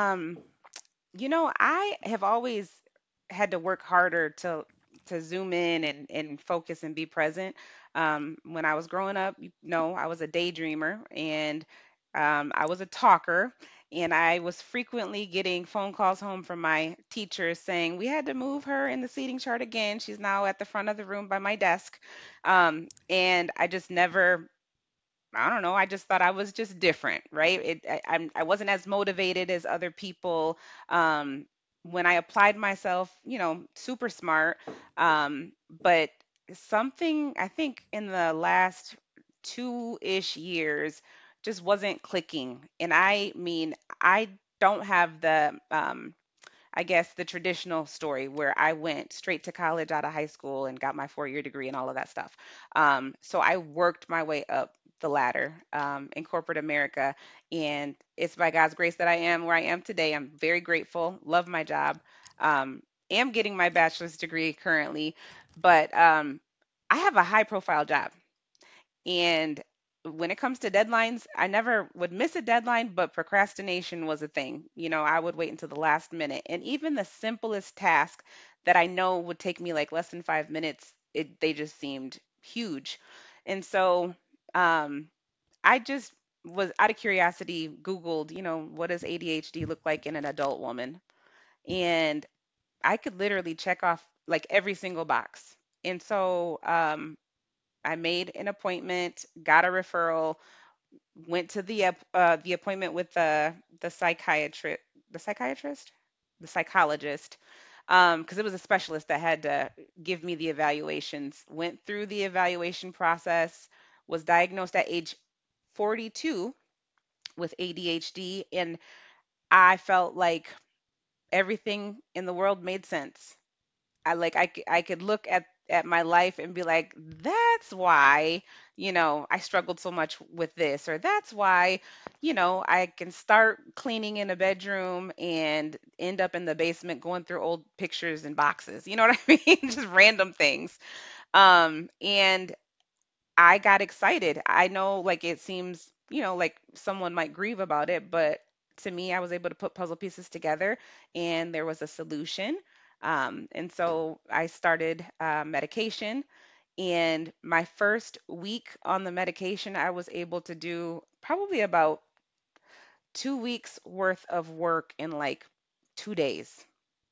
I have always had to work harder to zoom in and focus and be present. When I was growing up, I was a daydreamer, and I was a talker, and I was frequently getting phone calls home from my teachers saying we had to move her in the seating chart again. She's now at the front of the room by my desk. And I just never, I don't know. I just thought I was just different, right? I wasn't as motivated as other people. Um, when I applied myself, super smart. But something I think in the last 2-ish years just wasn't clicking. And I mean, I don't have I guess the traditional story where I went straight to college out of high school and got my 4-year degree and all of that stuff. So I worked my way up the ladder in corporate America. And it's by God's grace that I am where I am today. I'm very grateful, love my job, um, am getting my bachelor's degree currently, but I have a high profile job. And when it comes to deadlines, I never would miss a deadline, but procrastination was a thing. I would wait until the last minute. And even the simplest task that I know would take me like less than 5 minutes, they just seemed huge. And so um, I just was out of curiosity, Googled, what does ADHD look like in an adult woman? And I could literally check off like every single box. And so I made an appointment, got a referral, went to the appointment with the psychiatrist, the psychologist, because it was a specialist that had to give me the evaluations. Went through the evaluation process, was diagnosed at age 42 with ADHD, and I felt like everything in the world made sense. I could look at my life and be like, that's why, I struggled so much with this, or that's why, I can start cleaning in a bedroom and end up in the basement going through old pictures and boxes. You know what I mean? Just random things. And I got excited. I know, like, it seems, like someone might grieve about it, but to me, I was able to put puzzle pieces together and there was a solution. And so I started medication. And my first week on the medication, I was able to do probably about 2 weeks worth of work in like 2 days.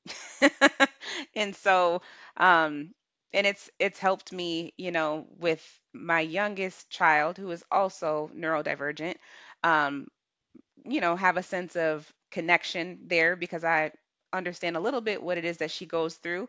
And so um and it's helped me, with my youngest child who is also neurodivergent, um have a sense of connection there because I understand a little bit what it is that she goes through,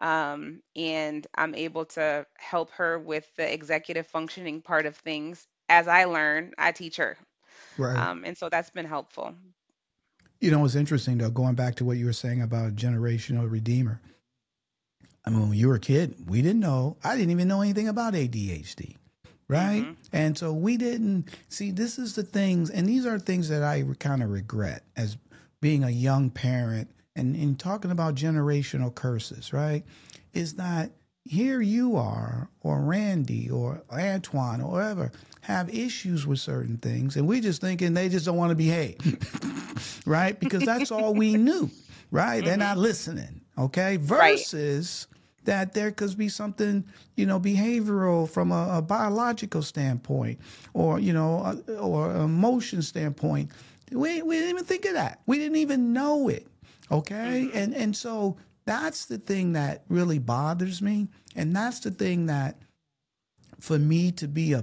and I'm able to help her with the executive functioning part of things. As I learn, I teach her,
Right.
and so that's been helpful.
It's interesting though, going back to what you were saying about generational redeemer. I mean, when you were a kid, we didn't know. I didn't even know anything about ADHD, right?
Hmm.
And so we didn't see. This is the things, and these are things that I kind of regret as being a young parent and in talking about generational curses, right? Is that here you are, or Randy, or Antoine, or whoever have issues with certain things, and we just thinking they just don't want to behave, right? Because that's all we knew, right? They're
Hmm.
not listening, okay?
Right.
Versus that there could be something, behavioral from a biological standpoint, or, or emotion standpoint. We didn't even think of that. We didn't even know it, okay?
Hmm.
And so that's the thing that really bothers me. And that's the thing that for me to be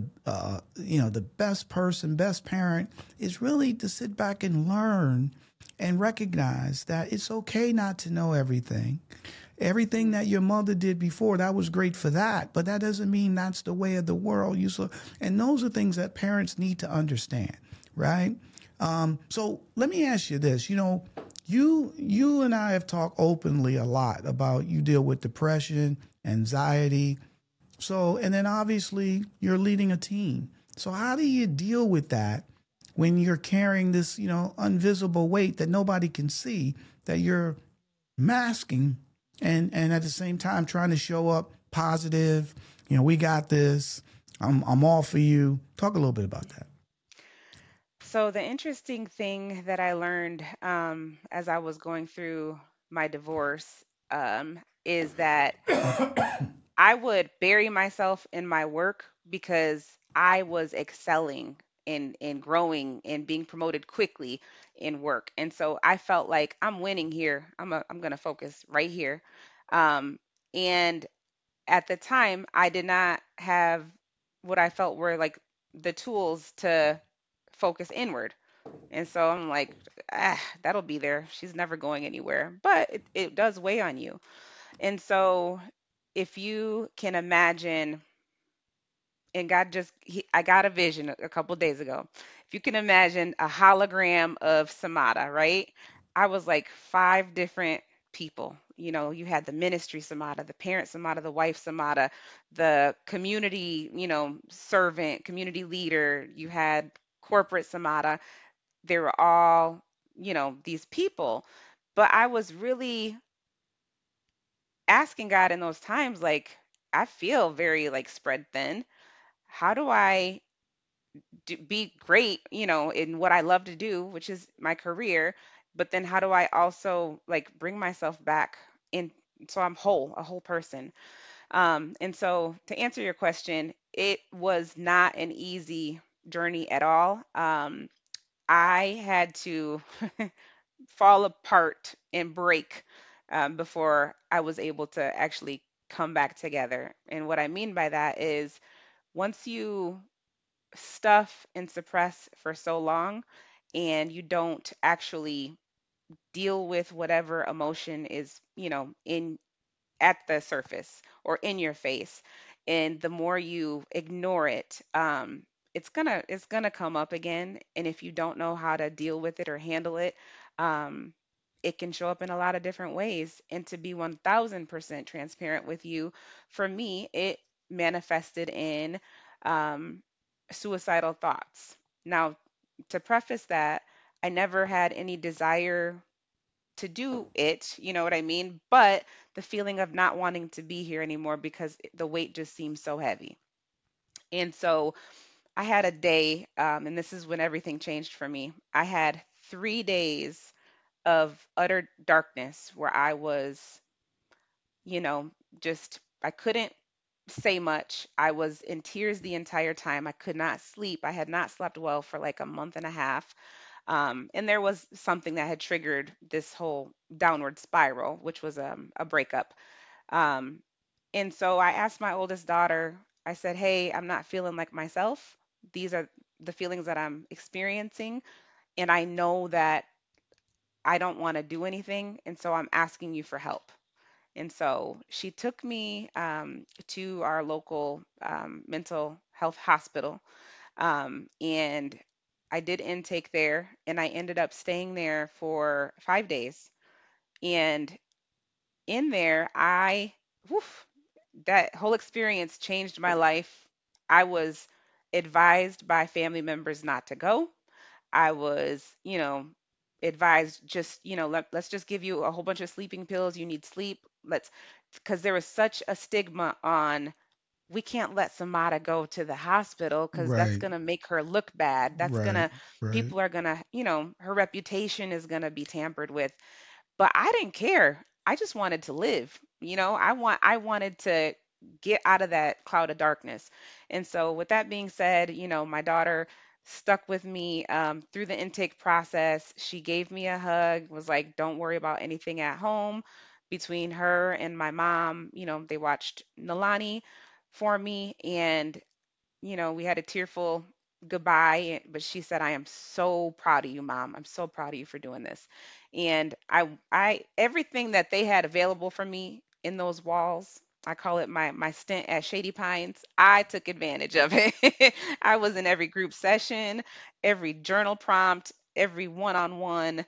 the best person, best parent is really to sit back and learn and recognize that it's okay not to know everything. Everything that your mother did before, that was great for that, but that doesn't mean that's the way of the world. And those are things that parents need to understand, right? So let me ask you this. You and I have talked openly a lot about you deal with depression, anxiety, so, and then obviously you're leading a team. So, how do you deal with that when you're carrying this, invisible weight that nobody can see, that you're masking, and at the same time trying to show up positive? We got this. I'm all for you. Talk a little bit about that.
So the interesting thing that I learned as I was going through my divorce is that I would bury myself in my work because I was excelling in growing and being promoted quickly in work. And so I felt like I'm winning here. I'm going to focus right here. Um, and at the time, I did not have what I felt were like the tools to focus inward. And so I'm like, that'll be there. She's never going anywhere. But it does weigh on you. And so if you can imagine, and I got a vision a couple days ago. If you can imagine a hologram of Samada, right? I was like five different people. You had the ministry Samata, the parent Samata, the wife Samata, the community, servant, community leader. You had corporate Samata. They were all, these people. But I was really asking God in those times, like, I feel very like spread thin. How do I be great, in what I love to do, which is my career, but then how do I also like bring myself back in so I'm whole, a whole person. And so to answer your question, it was not an easy journey at all. I had to fall apart and break before I was able to actually come back together. And what I mean by that is once you stuff and suppress for so long and you don't actually deal with whatever emotion is, in at the surface or in your face, and the more you ignore it, it's gonna come up again. And if you don't know how to deal with it or handle it, um, it can show up in a lot of different ways. And to be 1000% transparent with you, for me it manifested in um, suicidal thoughts. Now, to preface that, I never had any desire to do it, you know what I mean? But the feeling of not wanting to be here anymore because the weight just seems so heavy. And so I had a day, and this is when everything changed for me. I had 3 days of utter darkness where I was, you know, just, I couldn't say much. I was in tears the entire time. I could not sleep. I had not slept well for like a month and a half. And there was something that had triggered this whole downward spiral, which was a breakup. Um, and so I asked my oldest daughter, I said, "Hey, I'm not feeling like myself. These are the feelings that I'm experiencing. And I know that I don't want to do anything. And so I'm asking you for help." And so she took me to our local mental health hospital. And I did intake there, and I ended up staying there for 5 days. And in there, woof, that whole experience changed my life. I was advised by family members not to go. I was, advised just, let's just give you a whole bunch of sleeping pills. You need sleep. Because there was such a stigma on we can't let Samada go to the hospital because that's
Right,
going to make her look bad.
right, right,
People are going to, her reputation is going to be tampered with. But I didn't care. I just wanted to live. I wanted to get out of that cloud of darkness. And so with that being said, my daughter stuck with me through the intake process. She gave me a hug, was like, "Don't worry about anything at home." Between her and my mom, they watched Nalani for me, and we had a tearful goodbye, but she said, "I am so proud of you, Mom. I'm so proud of you for doing this." And everything that they had available for me in those walls, I call it my stint at Shady Pines. I took advantage of it. I was in every group session, every journal prompt, every one-on-one.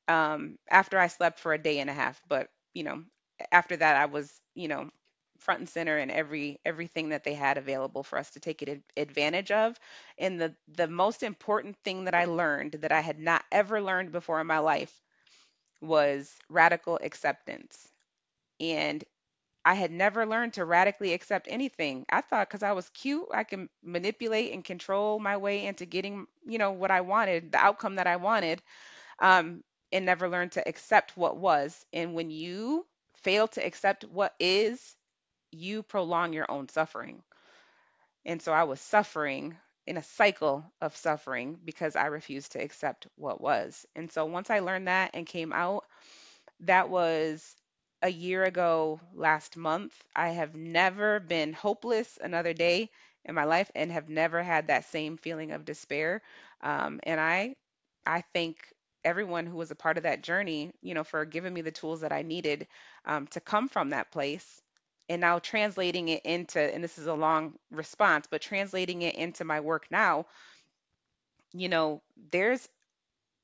After I slept for a day and a half, but after that, I was front and center in everything that they had available for us to take advantage of. And the most important thing that I learned that I had not ever learned before in my life was radical acceptance. And I had never learned to radically accept anything. I thought because I was cute, I can manipulate and control my way into getting, what I wanted, the outcome that I wanted, um, and never learned to accept what was. And when you fail to accept what is, you prolong your own suffering. And so I was suffering in a cycle of suffering because I refused to accept what was. And so once I learned that and came out, that was a year ago last month. I have never been hopeless another day in my life and have never had that same feeling of despair. And I thank everyone who was a part of that journey, for giving me the tools that I needed to come from that place. And now translating it into, and this is a long response, but translating it into my work now, you know, there's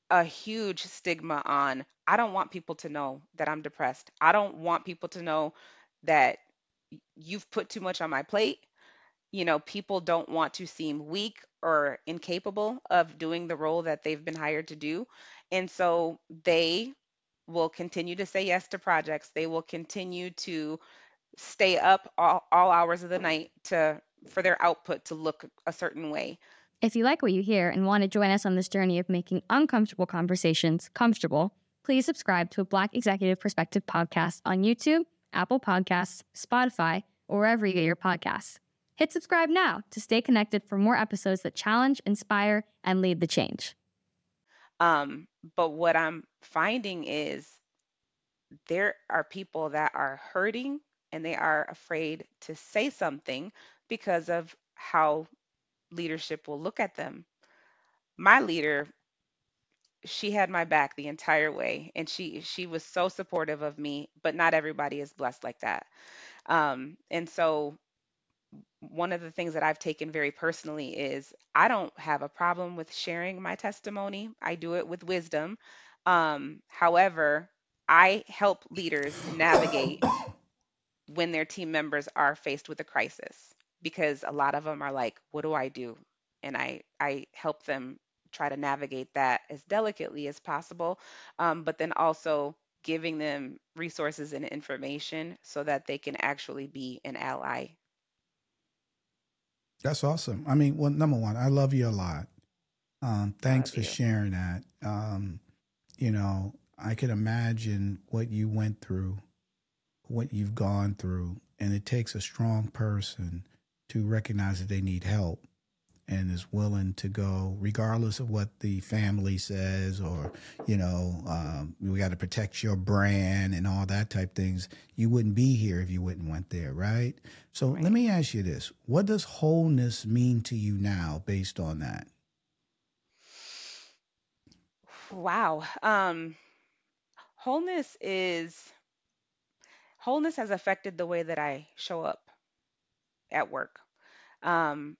a huge stigma on, I don't want people to know that I'm depressed. I don't want people to know that you've put too much on my plate. People don't want to seem weak or incapable of doing the role that they've been hired to do. And so they will continue to say yes to projects. They will continue to stay up all hours of the night to for their output to look a certain way.
If you like what you hear and want to join us on this journey of making uncomfortable conversations comfortable, please subscribe to a Black Executive Perspective podcast on YouTube, Apple Podcasts, Spotify, or wherever you get your podcasts. Hit subscribe now to stay connected for more episodes that challenge, inspire, and lead the change.
But what I'm finding is there are people that are hurting and they are afraid to say something because of how leadership will look at them. My leader, she had my back the entire way, and she was so supportive of me, but not everybody is blessed like that. And so one of the things that I've taken very personally is I don't have a problem with sharing my testimony. I do it with wisdom. However, I help leaders navigate when their team members are faced with a crisis, because a lot of them are like, what do I do? And I help them try to navigate that as delicately as possible, but then also giving them resources and information so that they can actually be an ally.
That's awesome. I mean, well, number one, I love you a lot.
I
Thanks
love
for
you.
sharing that. I can imagine what you went through, what you've gone through, and it takes a strong person to recognize that they need help and is willing to go, regardless of what the family says, or we got to protect your brand and all that type things. You wouldn't be here if you wouldn't went there, right? So let
Right.
me ask you this: what does wholeness mean to you now, based on that?
Wow. Wholeness is wholeness has affected the way that I show up at work. Um,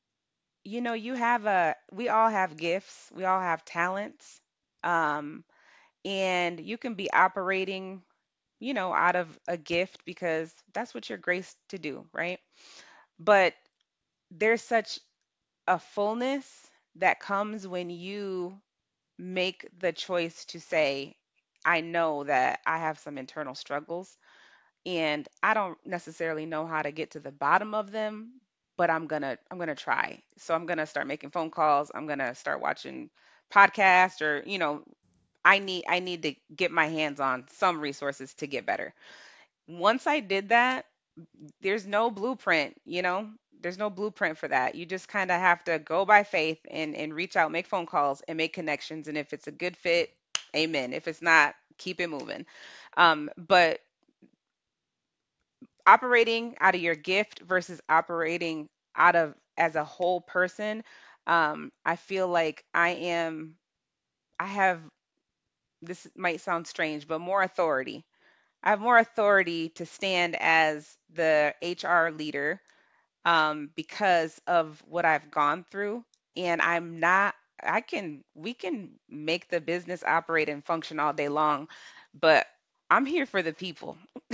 we all have gifts, we all have talents. Um, and you can be operating, out of a gift because that's what you're graced to do, right? But there's such a fullness that comes when you make the choice to say, I know that I have some internal struggles and I don't necessarily know how to get to the bottom of them, but I'm going to try. So I'm going to start making phone calls, I'm going to start watching podcasts, or I need to get my hands on some resources to get better. Once I did that, there's no blueprint. There's no blueprint for that. You just kind of have to go by faith and reach out, make phone calls, and make connections. And if it's a good fit, amen. If it's not, keep it moving. But operating out of your gift versus operating out of as a whole person, I feel like I have, this might sound strange, but more authority. I have more authority to stand as the HR leader, because of what I've gone through. And I'm not, we can make the business operate and function all day long, but I'm here for the people.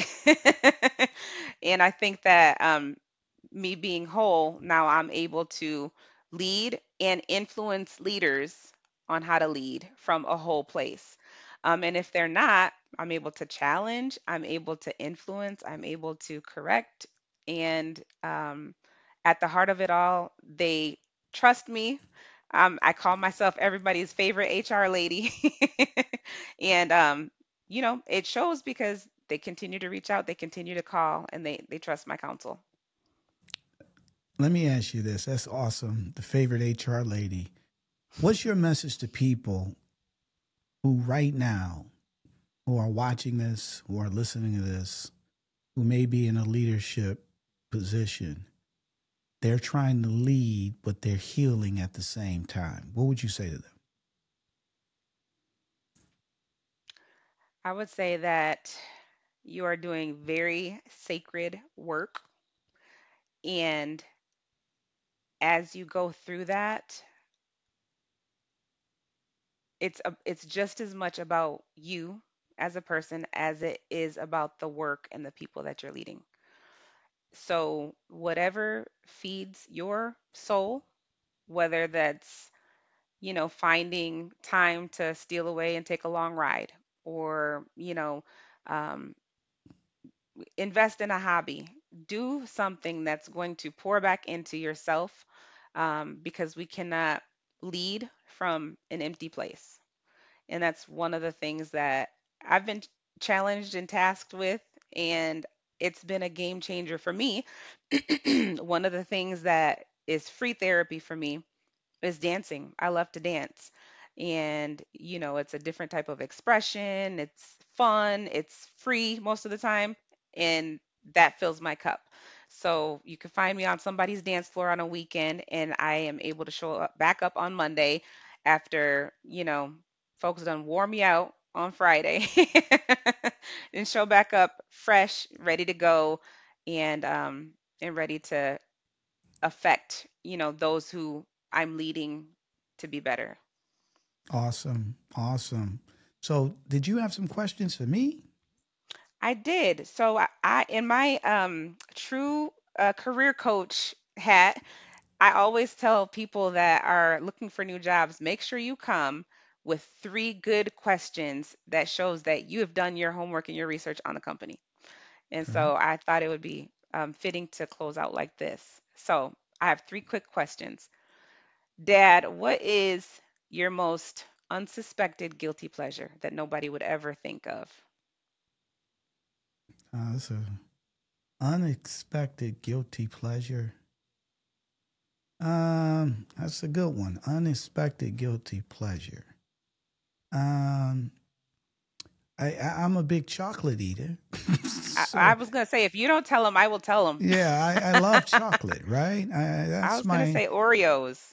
And I think that me being whole, now I'm able to lead and influence leaders on how to lead from a whole place. And if they're not, I'm able to challenge, I'm able to influence, I'm able to correct. And at the heart of it all, they trust me. I call myself everybody's favorite HR lady. And, it shows because they continue to reach out, they continue to call, and they trust my counsel.
Let me ask you this. That's awesome. The favorite HR lady. What's your message to people who right now, who are watching this, who are listening to this, who may be in a leadership position? They're trying to lead, but they're healing at the same time. What would you say to them?
I would say that you are doing very sacred work. And as you go through that, it's just as much about you as a person as it is about the work and the people that you're leading. So whatever feeds your soul, whether that's, finding time to steal away and take a long ride, or, um, invest in a hobby, do something that's going to pour back into yourself, because we cannot lead from an empty place. And that's one of the things that I've been challenged and tasked with, and it's been a game changer for me. One of the things that is free therapy for me is dancing. I love to dance. And, it's a different type of expression. It's fun. It's free most of the time. And that fills my cup. So you can find me on somebody's dance floor on a weekend, and I am able to show up back up on Monday after, folks done wore me out on Friday and show back up fresh, ready to go, and ready to affect, those who I'm leading to be better.
Awesome. Awesome. So, did you have some questions for me?
I did. So I in my true career coach hat, I always tell people that are looking for new jobs, make sure you come with three good questions that shows that you have done your homework and your research on the company. And
Okay.
so I thought it would be fitting to close out like this. So I have three quick questions. Dad, what is your most unsuspected guilty pleasure that nobody would ever think of?
That's a unexpected guilty pleasure. That's a good one. Unexpected guilty pleasure. Um, I'm a big chocolate eater,
I
so
was going to say, if you don't tell him, I will tell him.
yeah, I love chocolate. Right?
I
That's
was going to
my.
say Oreos.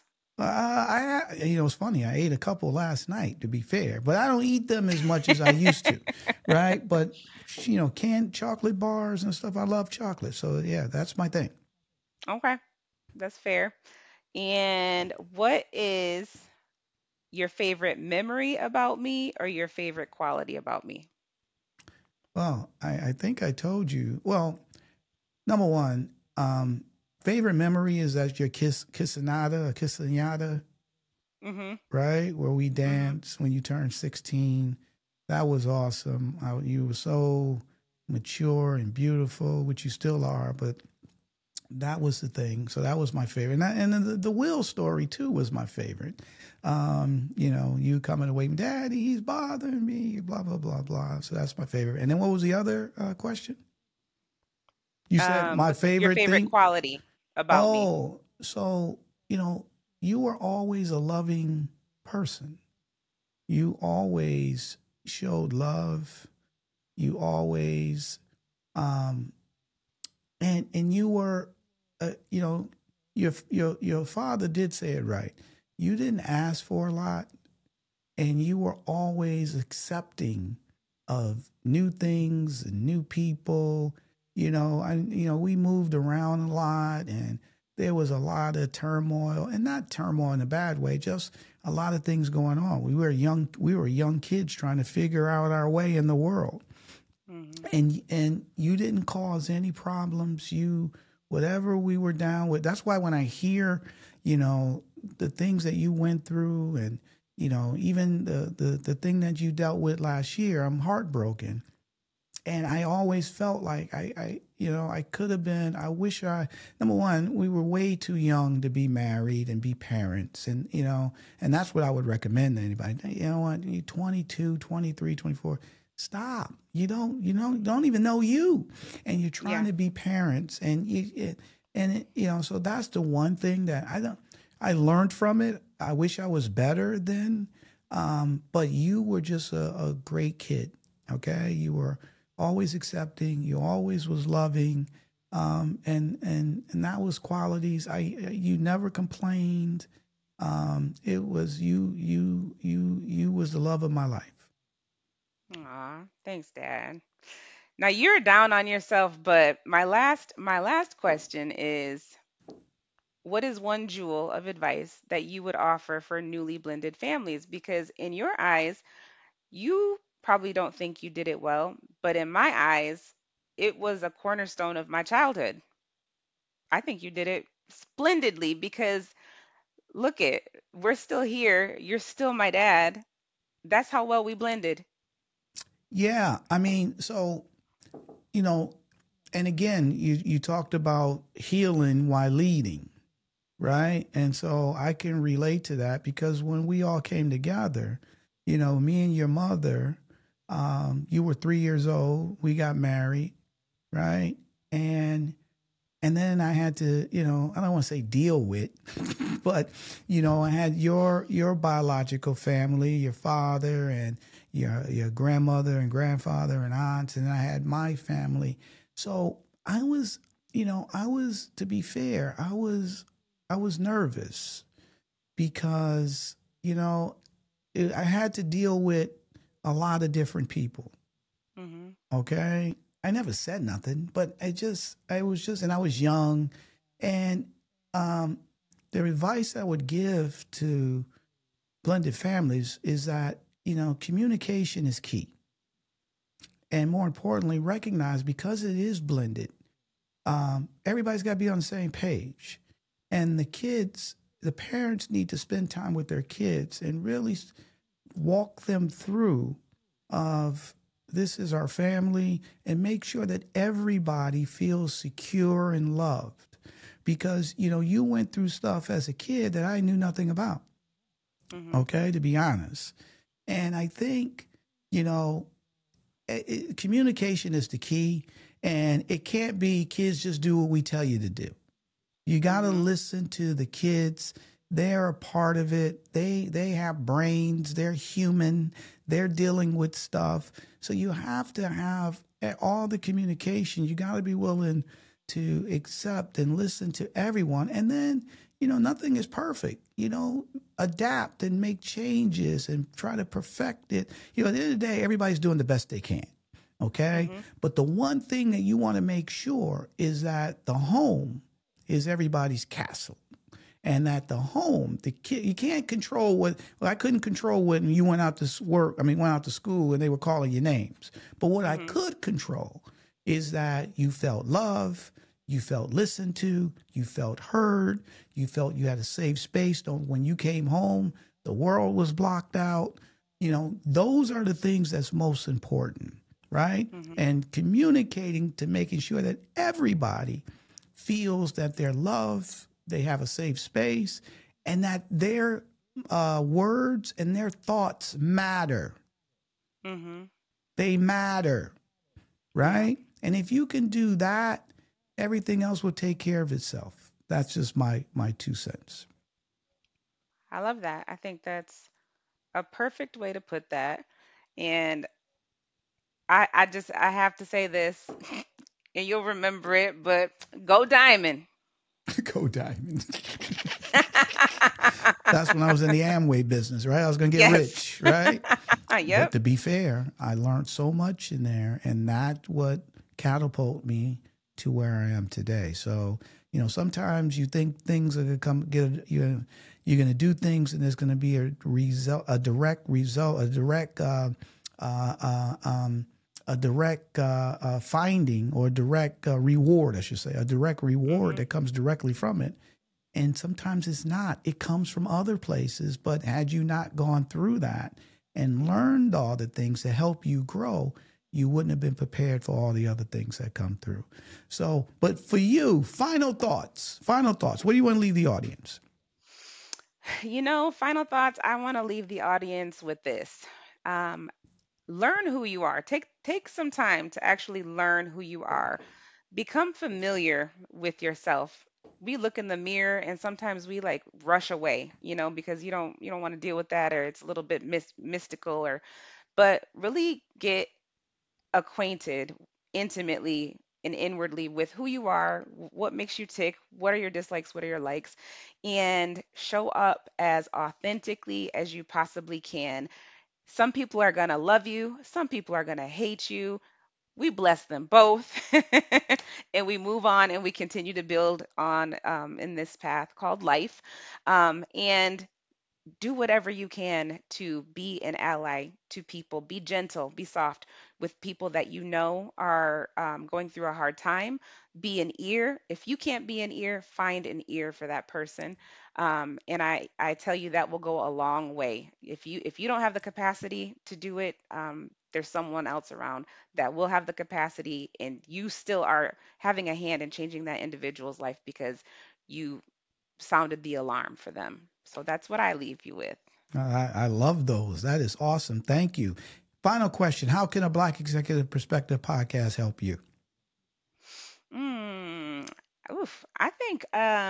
It's funny. I ate a couple last night, to be fair, but I don't eat them as much as I used to, right? But canned chocolate bars and stuff. I love chocolate, so yeah, that's my thing.
Okay, that's fair. And what is your favorite memory about me or your favorite quality about me?
Well, I think I told you. Well, number one, favorite memory is that your kissanada,
Mm-hmm.
right? Where we
Mm-hmm.
danced when you turned 16. That was awesome. You were so mature and beautiful, which you still are, but that was the thing. So that was my favorite. And then the Will story too was my favorite. You coming away, Daddy, he's bothering me, blah, blah, blah, blah. So that's my favorite. And then what was the other question? You said my
Your
favorite
favorite
thing?
quality about me.
Oh, so, you were always a loving person. You always showed love. You always, um, and you were, you know, your father did say it right. You didn't ask for a lot, and you were always accepting of new things and new people. We moved around a lot, and there was a lot of turmoil, and not turmoil in a bad way, just a lot of things going on. We were young kids trying to figure out our way in the world,
Mm-hmm.
and you didn't cause any problems. You whatever we were down with. That's why when I hear, the things that you went through, and even the thing that you dealt with last year, I'm heartbroken. And I always felt like I could have been. I wish number one, we were way too young to be married and be parents, and that's what I would recommend to anybody. You know what? You're 22, 23, 24. Stop. You don't even know you, and you're trying
Yeah.
to be parents, and so that's the one thing that I learned from it. I wish I was better then, but you were just a great kid. Okay, you were always accepting. You always was loving, and that was qualities. You never complained. It was you was the love of my life.
Aw, thanks, Dad. Now you're down on yourself, but my last question is, what is one jewel of advice that you would offer for newly blended families? Because in your eyes, you probably don't think you did it well, but in my eyes, it was a cornerstone of my childhood. I think you did it splendidly because look it, we're still here. You're still my dad. That's how well we blended.
Yeah, I mean, so you know, and again, you talked about healing while leading, right? And so I can relate to that because when we all came together, me and your mother, you were 3 years old. We got married, right? And and then I had to, I don't want to say deal with, but I had your biological family, your father and your grandmother and grandfather and aunts, and I had my family. So I was to be fair, I was nervous because I had to deal with a lot of different people.
Mhm.
Okay. I never said nothing, but and I was young. And um, the advice I would give to blended families is that, communication is key. And more importantly, recognize because it is blended, everybody's got to be on the same page. And the parents need to spend time with their kids and really walk them through of this is our family and make sure that everybody feels secure and loved because you went through stuff as a kid that I knew nothing about,
Mhm.
okay, to be honest. And I think you know communication is the key, and it can't be kids just do what we tell you to do. You got to
Mhm.
listen to the kids. They're a part of it. They have brains. They're human. They're dealing with stuff. So you have to have all the communication. You got to be willing to accept and listen to everyone. And then, nothing is perfect. Adapt and make changes and try to perfect it. At the end of the day, everybody's doing the best they can. Okay.
Mhm.
But the one thing that you want to make sure is that the home is everybody's castle. And that the home, the kid, you can't control well, I couldn't control when you went out to work, went out to school and they were calling your names. But what I
Mhm.
could control is that you felt love, you felt listened to, you felt heard, you felt you had a safe space. When you came home, the world was blocked out. Those are the things that's most important, right?
Mhm.
And communicating to making sure that everybody feels that they're loved, they have a safe space, and that their words and their thoughts matter.
Mhm.
They matter,
Yeah.
right? And if you can do that, everything else will take care of itself. That's just my 2 cents.
I love that. I think that's a perfect way to put that. And I have to say this, and you'll remember it, but go Diamond.
Go Diamond. That's when I was in the Amway business, right? I was going to get
Yes.
rich, right? But
Yep.
to be fair, I learned so much in there, and that's what catapulted me to where I am today. So, sometimes you think things are going to come get you're going to do things, and there's going to be a direct result, uh, uh, um, a direct finding or a direct reward, I should say, a direct reward
Mhm.
that comes directly from it. And sometimes it's not. It comes from other places. But had you not gone through that and learned all the things that help you grow, you wouldn't have been prepared for all the other things that come through. So, but for you, final thoughts. Final thoughts. What do you want to leave the audience?
Final thoughts. I want to leave the audience with this. Um, Learn who you are. Take some time to actually learn who you are. Become familiar with yourself. We look in the mirror and sometimes we like rush away, because you don't want to deal with that, or it's a little bit mystical, or but really get acquainted intimately and inwardly with who you are, what makes you tick, what are your dislikes, what are your likes, and show up as authentically as you possibly can. Some people are going to love you, some people are going to hate you. we bless them both and we move on and we continue to build on in this path called life. And do whatever you can to be an ally to people. Be gentle, be soft with people that you know are going through a hard time. Be an ear. If you can't be an ear, find an ear for that person. And I tell you that will go a long way. If you don't have the capacity to do it, there's someone else around that will have the capacity, and you still are having a hand in changing that individual's life because you sounded the alarm for them. So that's what I leave you with.
I love those. That is awesome. Thank you. Final question. How can a Black Executive Perspective podcast help you?
I think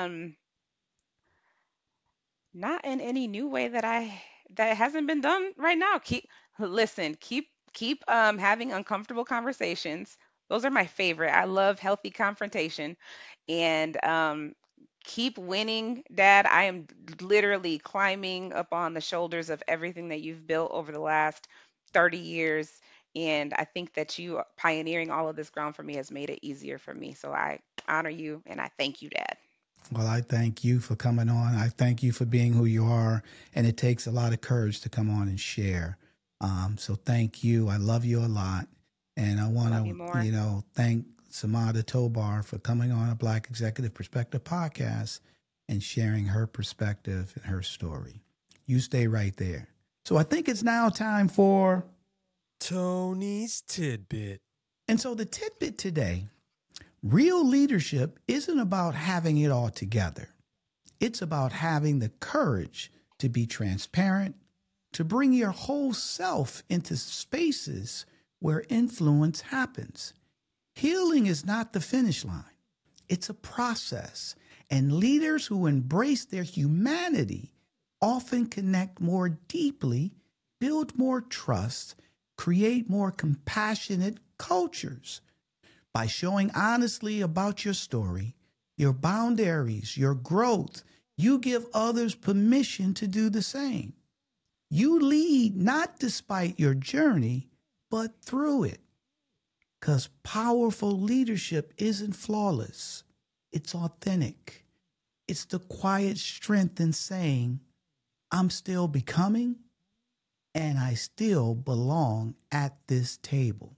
not in any new way that hasn't been done right now. Keep having uncomfortable conversations. Those are my favorite. I love healthy confrontation, and keep winning, Dad. I am literally climbing up on the shoulders of everything that you've built over the last 30 years. And I think that you pioneering all of this ground for me has made it easier for me. So I honor you and I thank you, Dad.
Well, I thank you for coming on. I thank you for being who you are. And it takes a lot of courage to come on and share. So thank you. I love you a lot. And I want to, thank Samada Tobar for coming on a Black Executive Perspective podcast and sharing her perspective and her story. You stay right there. So I think it's now time for
Tony's Tidbit.
And so the tidbit today, real leadership isn't about having it all together. It's about having the courage to be transparent, to bring your whole self into spaces where influence happens. Healing is not the finish line. It's a process. And leaders who embrace their humanity often connect more deeply, build more trust, create more compassionate cultures. By showing honestly about your story, your boundaries, your growth, you give others permission to do the same. You lead not despite your journey, but through it. Because powerful leadership isn't flawless. It's authentic. It's the quiet strength in saying, I'm still becoming, and I still belong at this table.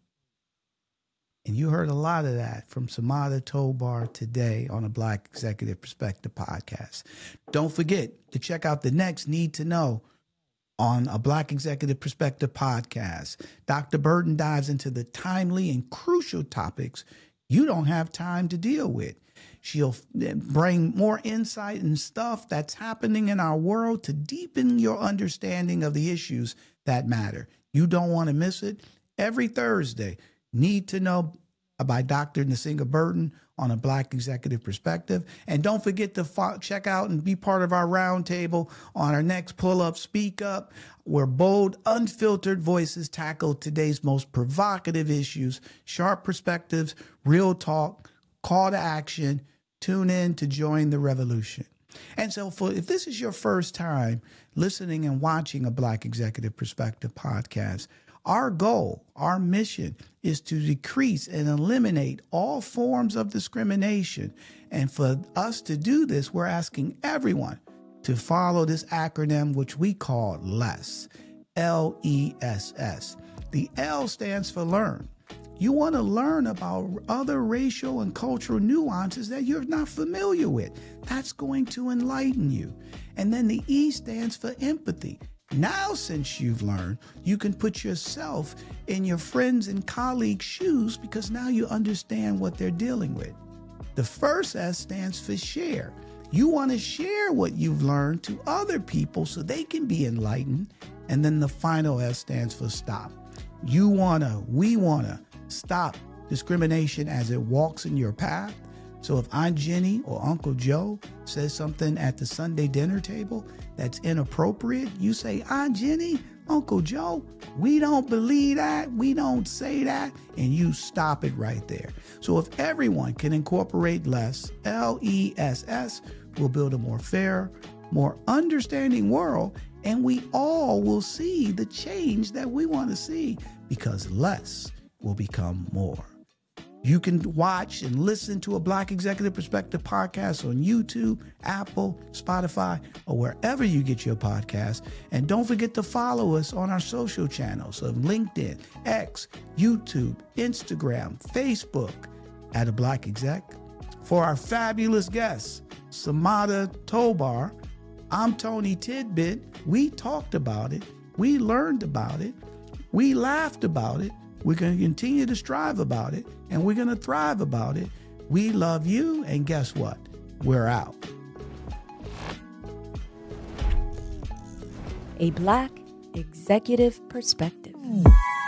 And you heard a lot of that from Samada Tobar today on a Black Executive Perspective podcast. Don't forget to check out the next Need to Know on a Black Executive Perspective podcast. Dr. Burton dives into the timely and crucial topics you don't have time to deal with. She'll bring more insight and stuff that's happening in our world to deepen your understanding of the issues that matter. You don't want to miss it. Every Thursday, Need to Know by Dr. Nasinga Burton on a Black Executive Perspective. And don't forget to check out and be part of our roundtable on our next Pull Up, Speak Up, where bold, unfiltered voices tackle today's most provocative issues, sharp perspectives, real talk, call to action. Tune in to join the revolution. And so if this is your first time listening and watching a Black Executive Perspective podcast, our goal, our mission is to decrease and eliminate all forms of discrimination. And for us to do this, we're asking everyone to follow this acronym, which we call LESS, L-E-S-S. The L stands for learn. You want to learn about other racial and cultural nuances that you're not familiar with. That's going to enlighten you. And then the E stands for empathy. Now, since you've learned, you can put yourself in your friends' and colleagues' shoes because now you understand what they're dealing with. The first S stands for share. You want to share what you've learned to other people so they can be enlightened. And then the final S stands for stop. We want to stop discrimination as it walks in your path. So if Aunt Jenny or Uncle Joe says something at the Sunday dinner table that's inappropriate, you say, Aunt Jenny, Uncle Joe, we don't believe that, we don't say that, and you stop it right there. So if everyone can incorporate LESS, L-E-S-S, we'll build a more fair, more understanding world, and we all will see the change that we want to see because less will become more. You can watch and listen to a Black Executive Perspective podcast on YouTube, Apple, Spotify, or wherever you get your podcasts. And don't forget to follow us on our social channels of LinkedIn, X, YouTube, Instagram, Facebook at A Black Exec. For our fabulous guests, Samada Tobar, I'm Tony Tidbit. We talked about it. We learned about it. We laughed about it. We're going to continue to strive about it, and we're going to thrive about it. We love you, and guess what? We're out.
A Black Executive Perspective.